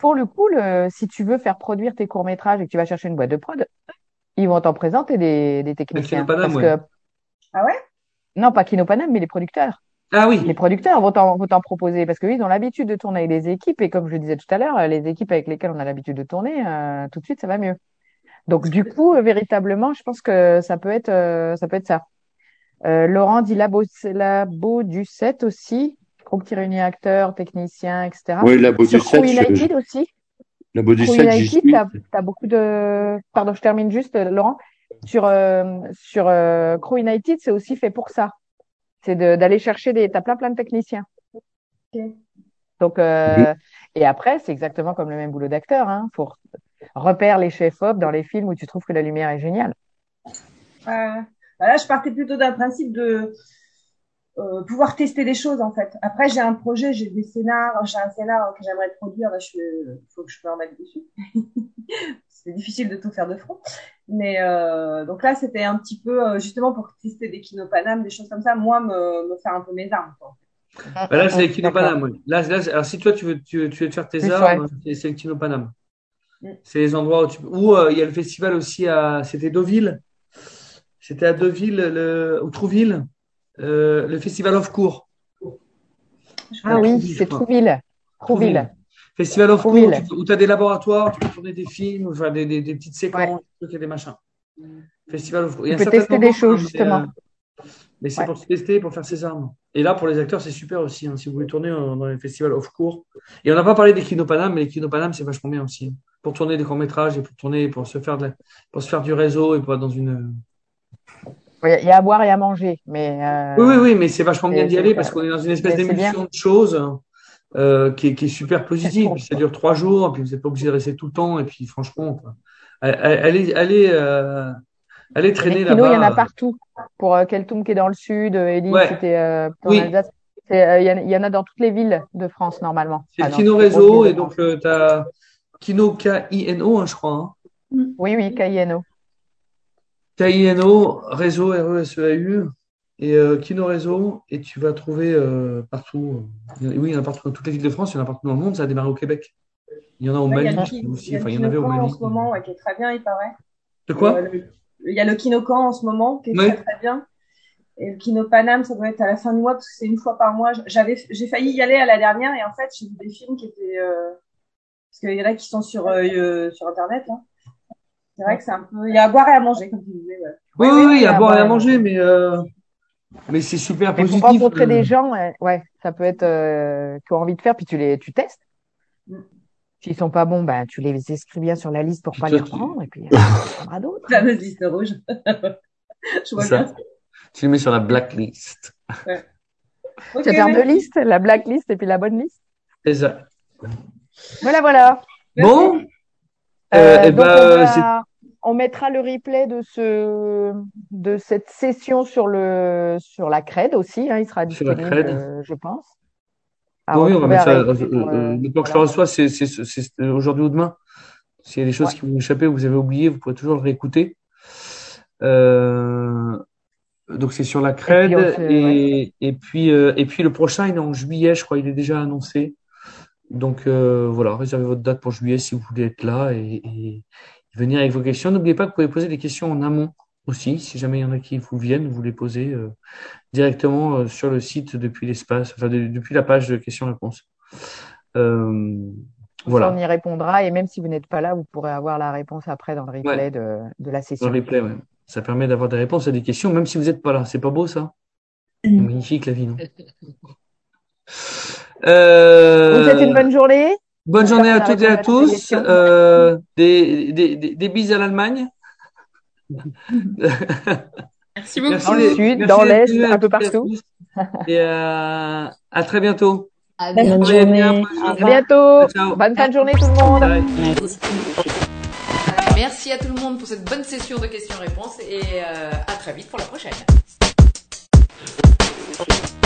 C: si tu veux faire produire tes courts-métrages et que tu vas chercher une boîte de prod, ils vont t'en présenter des
A: Le Kino
C: techniciens.
A: Paname,
C: Parce
A: ouais.
C: que,
J: Ah ouais?
C: non, pas Kino Paname, mais les producteurs.
A: Ah
C: Les
A: oui.
C: producteurs vont t'en proposer parce qu'ils ont l'habitude de tourner avec des équipes et comme je le disais tout à l'heure, les équipes avec lesquelles on a l'habitude de tourner, tout de suite, ça va mieux. Donc, du coup, véritablement, je pense que ça peut être ça. Laurent dit Labo du 7 aussi. Groupe qui réunit acteurs, techniciens, etc.
H: Oui, la Beau du
C: Sur Crew
H: 7,
C: United aussi.
H: la Beau du
C: Crew
H: 7, j'y
C: United,
H: suis.
C: t'as beaucoup de. Pardon, je termine juste, Laurent. Sur Crew United, c'est aussi fait pour ça. C'est d'aller chercher t'as plein de techniciens.
J: Ok.
C: Donc, et après, c'est exactement comme le même boulot d'acteur, hein. Faut repère les chefs-op dans les films où tu trouves que la lumière est géniale.
J: Voilà, je partais plutôt d'un principe de pouvoir tester des choses en fait. Après, j'ai un projet, j'ai un scénar que j'aimerais produire. Là, faut que je me remette dessus. C'est difficile de tout faire de front. Mais donc là, c'était un petit peu justement pour tester des kinopanam, des choses comme ça. Moi, me faire un peu mes armes, quoi.
A: Bah là, c'est les Kino
C: D'accord.
A: Paname, ouais. Alors, si toi, tu veux te faire tes
C: Plus, ouais.
A: armes, c'est le Kino Paname.
J: Mm.
A: C'est les endroits il y a le festival aussi c'était Deauville. C'était à Deauville, ou Trouville, le festival Off Cours.
J: Je
C: Ah
J: connais pas.
C: oui,
A: Trouville, je
C: c'est
A: crois.
C: Trouville.
A: Trouville.
C: Trouville.
A: Festival of Cours,
C: Ville.
A: où tu as des laboratoires, tu peux tourner des films, enfin, des petites séquences, des trucs et des machins. Festival of Cours. Il y a
C: Tu peux
A: certains
C: tester des
A: moments,
C: choses,
A: mais,
C: justement.
A: mais c'est
C: Ouais.
A: pour se tester, pour faire ses armes. Et là, pour les acteurs, c'est super aussi, hein, si vous voulez tourner dans les festivals off cours. Et on n'a pas parlé des Kinopanam, mais les Kinopanam, c'est vachement bien aussi. Pour tourner des courts-métrages et pour se faire pour se faire du réseau et pas dans une.
C: Il y a à boire et à manger, mais
A: Oui, mais c'est vachement bien d'y aller parce qu'on est dans une espèce
C: mais c'est bien.
A: d'émulsion de choses qui est super positive. Puis ça dure 3 jours, puis vous n'êtes pas obligé de rester tout le temps. Et puis franchement, quoi, allez traîner
C: Les kinos, il y en a
A: là-bas.
C: partout. Pour Keltoum qui est dans le sud, Ellie,
A: Ouais.
C: c'était en
A: Oui.
C: Alsace. Il y en a dans toutes les villes de France, normalement.
A: C'est le
C: dans
A: Kino
C: toutes les grosses
A: Réseau
C: villes
A: et
C: de
A: donc
C: France.
A: tu as Kino K-I-N-O, je crois. Hein.
C: Oui, KINO.
A: K-I-N-O, Réseau, R-E-S-E-A-U, et Kino Réseau, et tu vas trouver partout. Oui, il y en a partout dans toutes les villes de France, il y en a partout dans le monde, ça a démarré au Québec. Il y en a au
J: Il y a
A: Mali
J: le
A: aussi,
J: il y a le
A: enfin, il y en avait au
J: Kinokan en
A: Mali.
J: ce moment, qui est très bien, il paraît.
A: De quoi?
J: Il y a le Kinokan en ce moment, qui est
A: Oui.
J: très très bien. Et le Kino Panam, ça doit être à la fin du mois, parce que c'est une fois par mois. J'ai failli y aller à la dernière, et en fait, j'ai vu des films qui étaient... parce qu'il y en a qui sont sur Internet, là. C'est vrai que c'est un peu... Il y a à boire et à manger, comme tu disais. Ouais.
A: Oui, il y a à boire et à manger, mais c'est super
C: Mais
A: positif.
C: pour rencontrer des gens, ouais, ça peut être qui ont envie de faire, puis tu testes. S'ils sont pas bons, ben tu les inscris bien sur la liste pour pas les reprendre, et puis tu prendras d'autres.
J: La fameuse liste rouge. Je vois
A: ça.
J: bien.
A: Tu le mets sur la blacklist.
J: Ouais.
C: Tu vas faire deux listes, la blacklist et puis la bonne liste.
A: C'est ça.
C: Voilà.
A: Bon.
C: Donc on mettra le replay de cette session sur la CRED aussi, hein, il sera
A: Sur la
C: disponible,
A: CRED.
C: je pense.
A: Oui, on va mettre ça. Le temps que je le
C: voilà.
A: reçois, c'est aujourd'hui ou demain. S'il y a des choses qui vous échappent, vous avez oublié, vous pourrez toujours le réécouter. Donc c'est sur la CRED et puis le prochain il est en juillet, je crois, il est déjà annoncé. Donc voilà, réservez votre date pour juillet si vous voulez être là et venir avec vos questions. N'oubliez pas que vous pouvez poser des questions en amont aussi, si jamais il y en a qui vous viennent, vous les posez directement sur le site depuis l'espace, enfin depuis la page de questions-réponses. Voilà.
C: On y répondra et même si vous n'êtes pas là, vous pourrez avoir la réponse après dans le replay de la session.
A: Dans le replay, ouais. Ça permet d'avoir des réponses à des questions, même si vous n'êtes pas là. C'est pas beau, ça? Magnifique, la vie, non?
C: Vous souhaitez une bonne journée.
A: Bonne journée à toutes et à tous. Des bises à l'Allemagne.
E: Merci beaucoup.
C: Dans le sud, dans l'est, un peu partout.
A: Et à très bientôt.
F: Bonne journée.
C: À bientôt. Bonne fin de journée tout le monde.
K: Merci à tout le monde pour cette bonne session de questions-réponses et à très vite pour la prochaine.